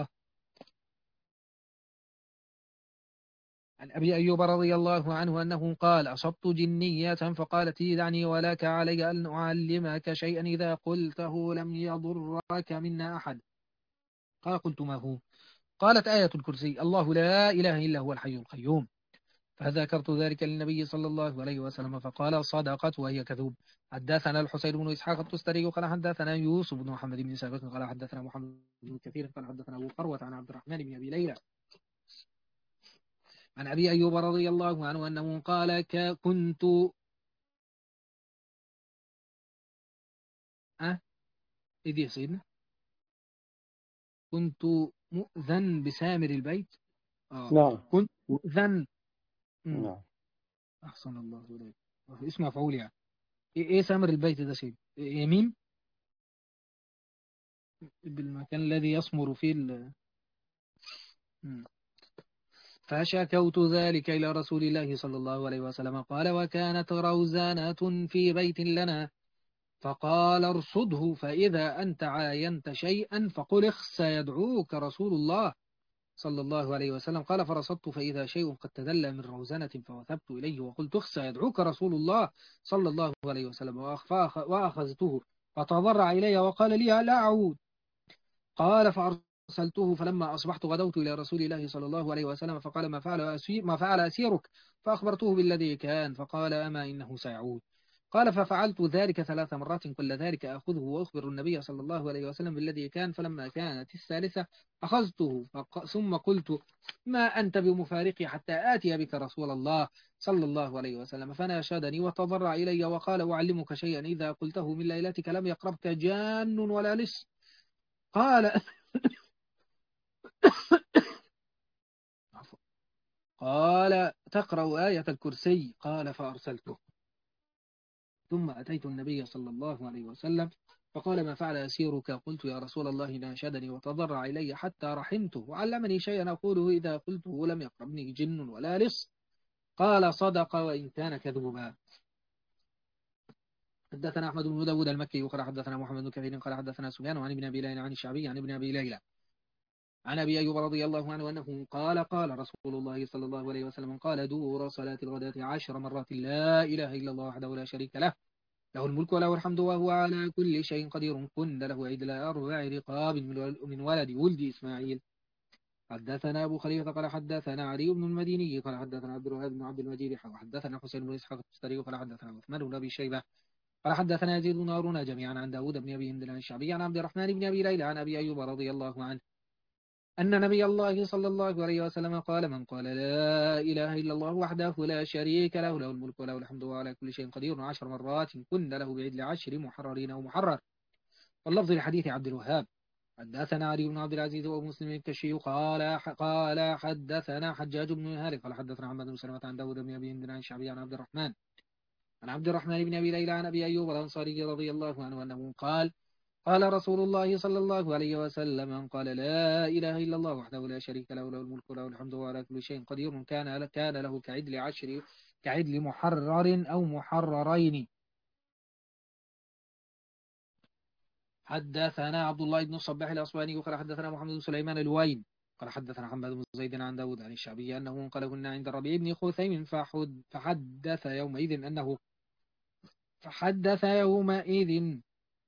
Speaker 2: عن أبي أيوب رضي الله عنه أنه قال أصبت جنية فقالت لي دعني ولك علي أن أعلمك شيئا إذا قلته لم يضرك منا أحد. قال قلت ما هو؟ قالت آية الكرسي الله لا إله إلا هو الحي القيوم. فذكرت ذلك للنبي صلى الله عليه وسلم فقال صدقت وهي كذوب. حدثنا الحسين بن إسحاق التستري قال حدثنا يوسف بن محمد بن سابق قال حدثنا محمد بن كثير قال حدثنا أبو قروة عن عبد الرحمن بن أبي ليلى عن أبي أيوب رضي الله عنه أنه قال كنت أه إذ يا سيدنا كنت مؤذن بسامر البيت. آه
Speaker 1: نعم
Speaker 2: كنت مؤذن. مم.
Speaker 1: نعم.
Speaker 2: أحسن الله إليك. اسم مفعول يعني. إيه إيه سامر البيت ده سيد يمين بالمكان الذي يصمر فيه ال... مم. فشكوت ذلك إلى رسول الله صلى الله عليه وسلم قال وكانت روزانة في بيت لنا فقال ارصده فإذا أنت عاينت شيئا فقل اخسى يدعوك رسول الله صلى الله عليه وسلم. قال فرصدت فإذا شيء قد تدلى من روزنة فوثبت إليه وقلت اخسى يدعوك رسول الله صلى الله عليه وسلم وأخ- وأخذته فتضرع إلي وقال لي لا أعود. قال فأرسلته فلما أصبحت غدوت إلى رسول الله صلى الله عليه وسلم فقال ما فعل أسير ما فعل أسيرك؟ فأخبرته بالذي كان فقال أما إنه سيعود. قال ففعلت ذلك ثلاث مرات كل ذلك أخذه وأخبر النبي صلى الله عليه وسلم بالذي كان فلما كانت الثالثة أخذته فق... ثم قلت ما أنت بمفارقي حتى آتي بك رسول الله صلى الله عليه وسلم فناشدني وتضرع إلي وقال أعلمك شيئا إذا قلته من ليلتك لم يقربك جان ولا لص. قال قال تقرأ آية الكرسي. قال فأرسلته ثم أتيت النبي صلى الله عليه وسلم فقال ما فعل أسيرك؟ قلت يا رسول الله ناشدني وتضرع إلي حتى رحمته وعلمني شيئا أقوله إذا قلته لم يقربني جن ولا لص. قال صدق وإن كان كذوبا. حدثنا أحمد بن داود المكي وقال حدثنا محمد بن كثير قال حدثنا سفيان عن ابن أبي ليلى عن الشعبي عن ابن أبي ليلى عن أبي أيوب رضي الله عنه أنه قال قال رسول الله صلى الله عليه وسلم قال دور صلاة الغداة عشر مرات لا إله إلا الله وحده لا شريك له له الملك وله الحمد وهو على كل شيء قدير كن له عدل أربع رقاب من ولد ولد إسماعيل. حدثنا أبو خليفة قال حدثنا علي بن المديني قال حدثنا عبد الوهاب بن عبد المجيد حدثنا حسين بن إسحاق التستري قال حدثنا عثمان بن أبي شيبة قال حدثنا يزيد بن هارون جميعا عن داود بن أبي هند عن الشعبي عن عبد الرحمن بن أبي ليلى عن أبي أيوب رضي الله عنه أن نبي الله صلى الله عليه وسلم قال من قال لا إله إلا الله وحده لا شريك له له الملك وله الحمد وعلى كل شيء قدير عشر مرات كن له بعدل عشر محررين أو محرر. واللفظ لحديث عبد الوهاب حدثنا علي بن عبد العزيز وأبو مسلم الكشي قال قال حدثنا حجاج بن هارث قال حدثنا محمد بن سلمة عن داود بن أبي هند عن الشعبي عن عبد الرحمن عن عبد الرحمن بن أبي ليلى عن أبي أيوب الأنصاري رضي الله عنه أنه قال قال رسول الله صلى الله عليه وسلم من قال لا إله إلا الله وحده لا شريك له له الملك وله الحمد وعلى كل شيء قدير كان كان له كعدل عشر كعدل محرر أو محررين. حدثنا عبد الله بن الصباح الأصبهاني وقال حدثنا محمد بن سليمان الوين قال حدثنا محمد بن زيد عن داود عن الشعبي أنه قال كنا عند الربيع بن خثيم فحد فحدث يومئذ أنه فحدث يومئذ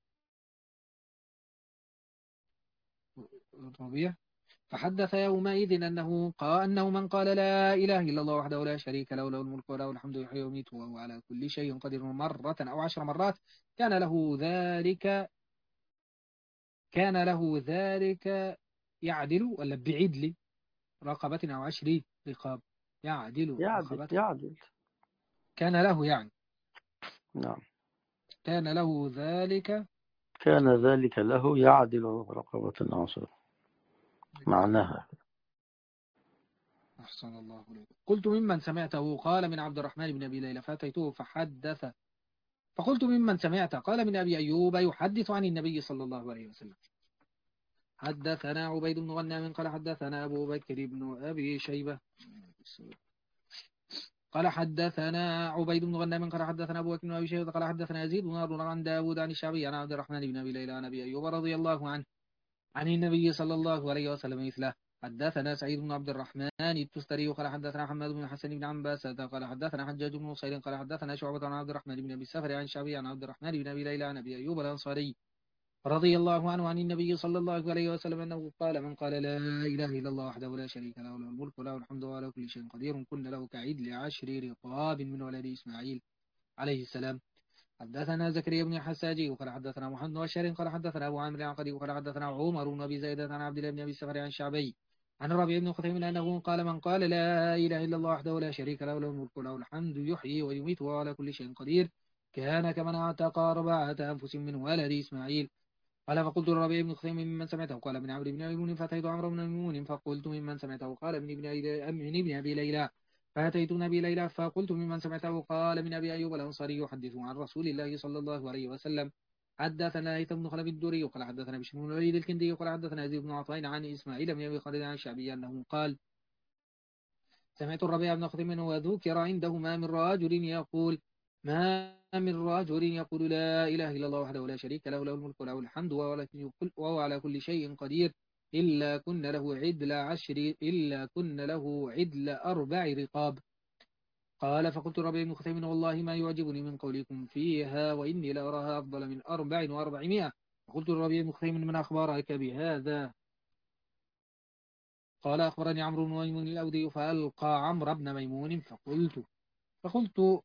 Speaker 2: الربيع فحدث يومئذ أنه قال أنه من قال لا إله إلا الله وحده لا شريك له له الملك وله الحمد يحيي ويميت وهو على كل شيء قدير مرة أو عشر مرات كان له ذلك كان له ذلك يعدل ولا بعدل رقبة أو عشر رقاب يعدل
Speaker 1: يعدل
Speaker 2: رقبة
Speaker 1: يعدل.
Speaker 2: كان له يعني
Speaker 1: نعم.
Speaker 2: كان له ذلك
Speaker 1: كان ذلك له يعدل رقبة ناصر. معناها
Speaker 2: أحسن الله إليك. قلت ممن سمعته؟ قال من عبد الرحمن بن أبي ليلى، فأتيته فحدث. فقلت ممن سمعت؟ قال من أبي أيوب يحدث عن النبي صلى الله عليه وسلم. حدثنا عبيد بن غنام قال حدثنا أبو بكر بن أبي شيبة قال حدثنا عبيد بن غنام قال حدثنا أبو بكر بن أبي شيبة قال حدثنا يزيد بن هارون عن داود عن الشعبي عن عبد الرحمن بن أبي ليلى عن أبي أيوب رضي الله عنه عن النبي صلى الله عليه وسلم مثله. حدثنا سعيد بن عبد الرحمن التستري قال حدثنا محمد بن حسن بن عنباسة قال حدثنا حجاج بن نصير قال حدثنا شعبة عن عبد الرحمن بن أبي السفر عن الشعبي عن عبد الرحمن بن أبي ليلى عن أبي أيوب الأنصاري رضي الله عنه عن النبي صلى الله عليه وسلم أنه قال من قال لا إله إلا الله وحده لا شريك له له الملك وله الحمد وله كل شيء قدير كن له كعدل عشر رقاب من ولد إسماعيل عليه السلام. حدثنا زكريا بن حساجي وقال حدثنا محمد بن بشار قال حدثنا أبو عامر العقدي وقال حدثنا عمر بن أبي زيدة عن عبد الله بن أبي السفر عن الشعبي عن ربيع بن خثيم أنه قال من قال لا إله إلا الله وحده لا شريك له له الملك وله الحمد يحيي ويميت وهو على كل شيء قدير كان كمن اعتق أربعة أنفس من ولد إسماعيل. قال فقلت لربيع بن خثيم ممن سمعته؟ قال من عمرو بن ميمون. فأتيت عمرو بن ميمون فقلت ممن سمعته؟ قال من ابن من ابن أبي ليلى. فأتيت أبي ليلى فقلت ممن سمعته؟ قال من أبي أيوب الأنصاري يحدث عن رسول الله صلى الله عليه وسلم. حدثنا هيثم بن خلف الدوري وقال حدثنا بشر بن الوليد الكندي وقال حدثنا يزيد بن عطاء عن إسماعيل بن أبي خالد عن الشعبي أنه قال سمعت الربيع بن خثيم وذكر عنده ما من رجل يقول ما من رجل يقول لا إله إلا الله وحده لا شريك له له الملك وله الحمد وهو على كل شيء قدير إلا كن له عدل عشر إلا كن له عدل أربع رقاب. قال فقلت ربيع بن خثيم والله ما يعجبني من قولكم فيها وإني لأراها أفضل من أربع وأربعمائة. فقلت ربيع بن خثيم من أخبارك بهذا؟ قال أخبرني عمرو بن ميمون الأودي فألقى عمرو بن ميمون فقلت فقلت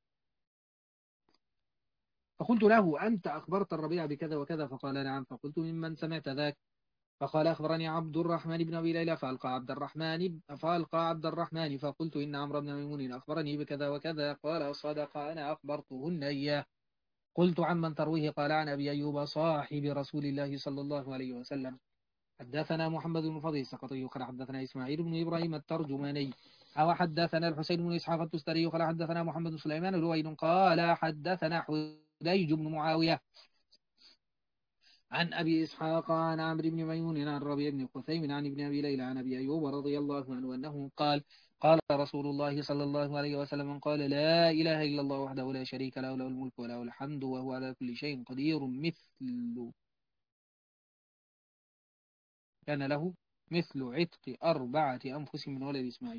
Speaker 2: فقلت له أنت أخبرت الربيع بكذا وكذا؟ فقال نعم. فقلت ممن سمعت ذاك؟ فقال أخبرني عبد الرحمن بن أبي ليلى. فألقى عبد الرحمن فألقى عبد الرحمن فقلت إن عمرو بن ميمون أخبرني بكذا وكذا. قال صدق أنا أخبرتهن إياه. قلت عمن ترويه؟ قال عن أبي أيوب صاحب رسول الله صلى الله عليه وسلم. حدثنا محمد بن فضيل السقطي قال حدثنا إسماعيل بن إبراهيم الترجماني أو حدثنا الحسين بن إسحاق التستري قال حدثنا محمد بن سليمان الرويد قال حدثنا حديج بن معاوية عن أبي إسحاق عن عمرو بن ميمون عن ربيع بن خثيم عن ابن أبي ليلى عن أبي أيوب رضي الله عنه أنه قال قال رسول الله صلى الله عليه وسلم من قال لا إله إلا الله وحده لا شريك له له الملك وله الحمد وهو على كل شيء قدير مثل كان له مثل عتق أربعة أنفس من ولد إسماعيل.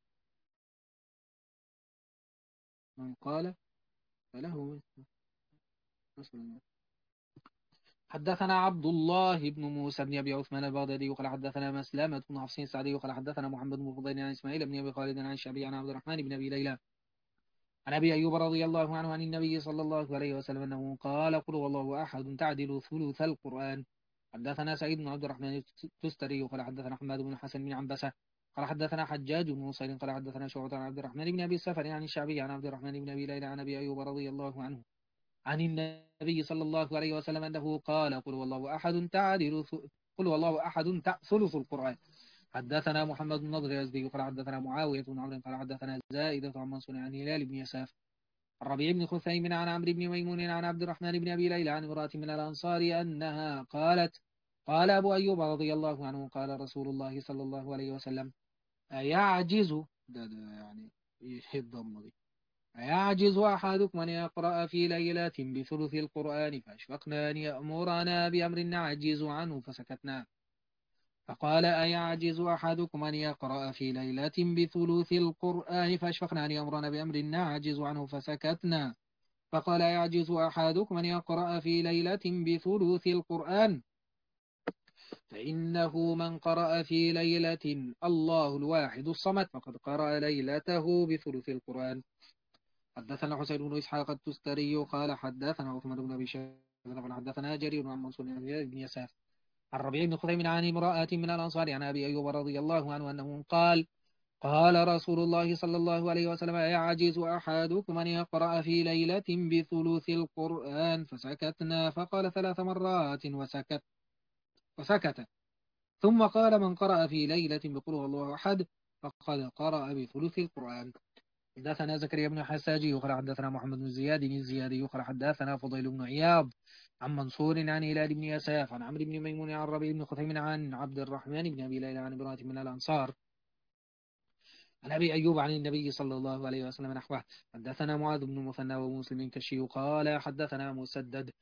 Speaker 2: من قال فله مثل. حدثنا عبد الله بن موسى بن أبي عثمان البغدادي وقال حدثنا مسلمة بن حفص السعدي وقال حدثنا محمد بن فضيل عن إسماعيل بن أبي خالد عن الشعبي عن عبد الرحمن بن أبي ليلى عن أبي أيوب رضي الله عنه عن النبي صلى الله عليه وسلم أنه قال قل والله أحد تعدل ثلث القرآن. حدثنا سعيد بن عبد الرحمن التستري وقال حدثنا حماد بن حسن بن عنبسة قال حدثنا حجاج بن نصير قال حدثنا شعبة عن عبد الرحمن بن أبي السفر عن الشعبي عن عبد الرحمن بن أبي ليلى عن أبي أيوب رضي الله عنه عن النبي صلى الله عليه وسلم أنه قال قل والله أحد تعدل قل والله أحد ثلث القرآن. حدثنا محمد بن نضر الأزدي قال حدثنا معاوية بن عمرو قال حدثنا زائدة عن منصور عن هلال بن يساف الربيع بن خثيم عن عمرو بن ميمون عن عبد الرحمن بن أبي ليلى عن امرأة من الأنصار أنها قالت قال أبو أيوب رضي الله عنه قال رسول الله صلى الله عليه وسلم أيعجز ده ده يعني يحب ضمه أيعجز أحدكم أن يقرأ في ليلة بثلث القرآن فأشفقنا أن يأمرنا بأمر نعجز عنه فسكتنا. فقال أيعجز أحدكم أن يقرأ في ليلة بثلث القرآن فأشفقنا أن يأمرنا بأمر نعجز عنه فسكتنا. فقال أيعجز أحدكم أن يقرأ في ليلة بثلث القرآن فإنه من قرأ في ليلة الله الواحد الصمد فقد قرأ ليلته بثلث القرآن. حدثنا حسين بن إسحاق التستري قال حدثنا عثمان بن أبي شيبة قال حدثنا جرير عن منصور بن يساف عن ربيع بن خثيم عن امرأة من الأنصار عن أبي أيوب رضي الله عنه أنه قال قال رسول الله صلى الله عليه وسلم: يعجز أحدكم أن يقرأ في ليلة بثلث القرآن؟ فسكتنا، فقال ثلاث مرات وسكت وسكت ثم قال: من قرأ في ليلة بقل هو الله أحد فقد قرأ بثلث القرآن. حدثنا زكريا بن حساجي قال حدثنا محمد بن زياد الزيادي قال حدثنا فضيل بن عياض عن منصور عن هلال بن يساف عن عمرو بن ميمون عن ربيع بن خثيم عن عبد الرحمن بن أبي ليلى عن امرأة من الأنصار عن أبي أيوب عن النبي صلى الله عليه وسلم نحوه. حدثنا معاذ بن المثنى ومسلم كشي قال حدثنا مسدد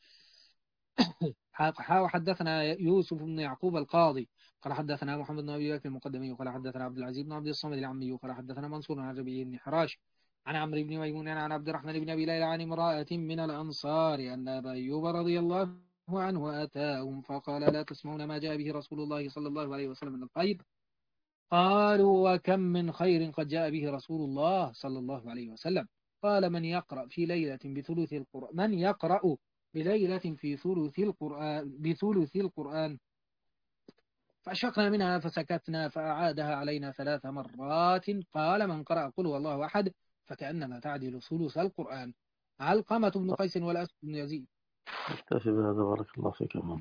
Speaker 2: حا وحدثنا يوسف بن يعقوب القاضي قال حدثنا محمد بن أبي بكر المقدمي قال حدثنا عبد العزيز بن عبد الصمد العمي قال حدثنا منصور عن ربيع بن حراش عن عمرو بن ميمون عن عبد الرحمن بن أبي ليلى عن امرأة من الأنصار أن أبا أيوب رضي الله عنه أتاهم فقال: لا تسمعون ما جاء به رسول الله صلى الله عليه وسلم من الخير؟ قالوا: وكم من خير قد جاء به رسول الله صلى الله عليه وسلم؟ قال: من يقرأ في ليلة بثلث القرآن من يقرأ بليلة في ثلث القرآن بثلث القرآن. فأشفقنا منها فسكتنا فأعادها علينا ثلاث مرات. قال: من قرأ قل هو الله أحد فكأنما تعدل ثلث القرآن. علقمة بن قيس والأسود بن يزيد.
Speaker 1: اكتفي بهذا، بارك الله فيك. أمان.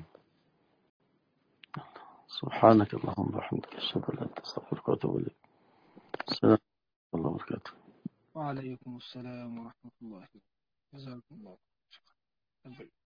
Speaker 1: سبحانك اللهم وبحمدك، أشهد أن لا إله إلا أنت، أستغفرك وأتوب إليك. السلام عليكم ورحمة الله وبركاته.
Speaker 2: وعليكم السلام ورحمة الله. جزاكم الله خيرا.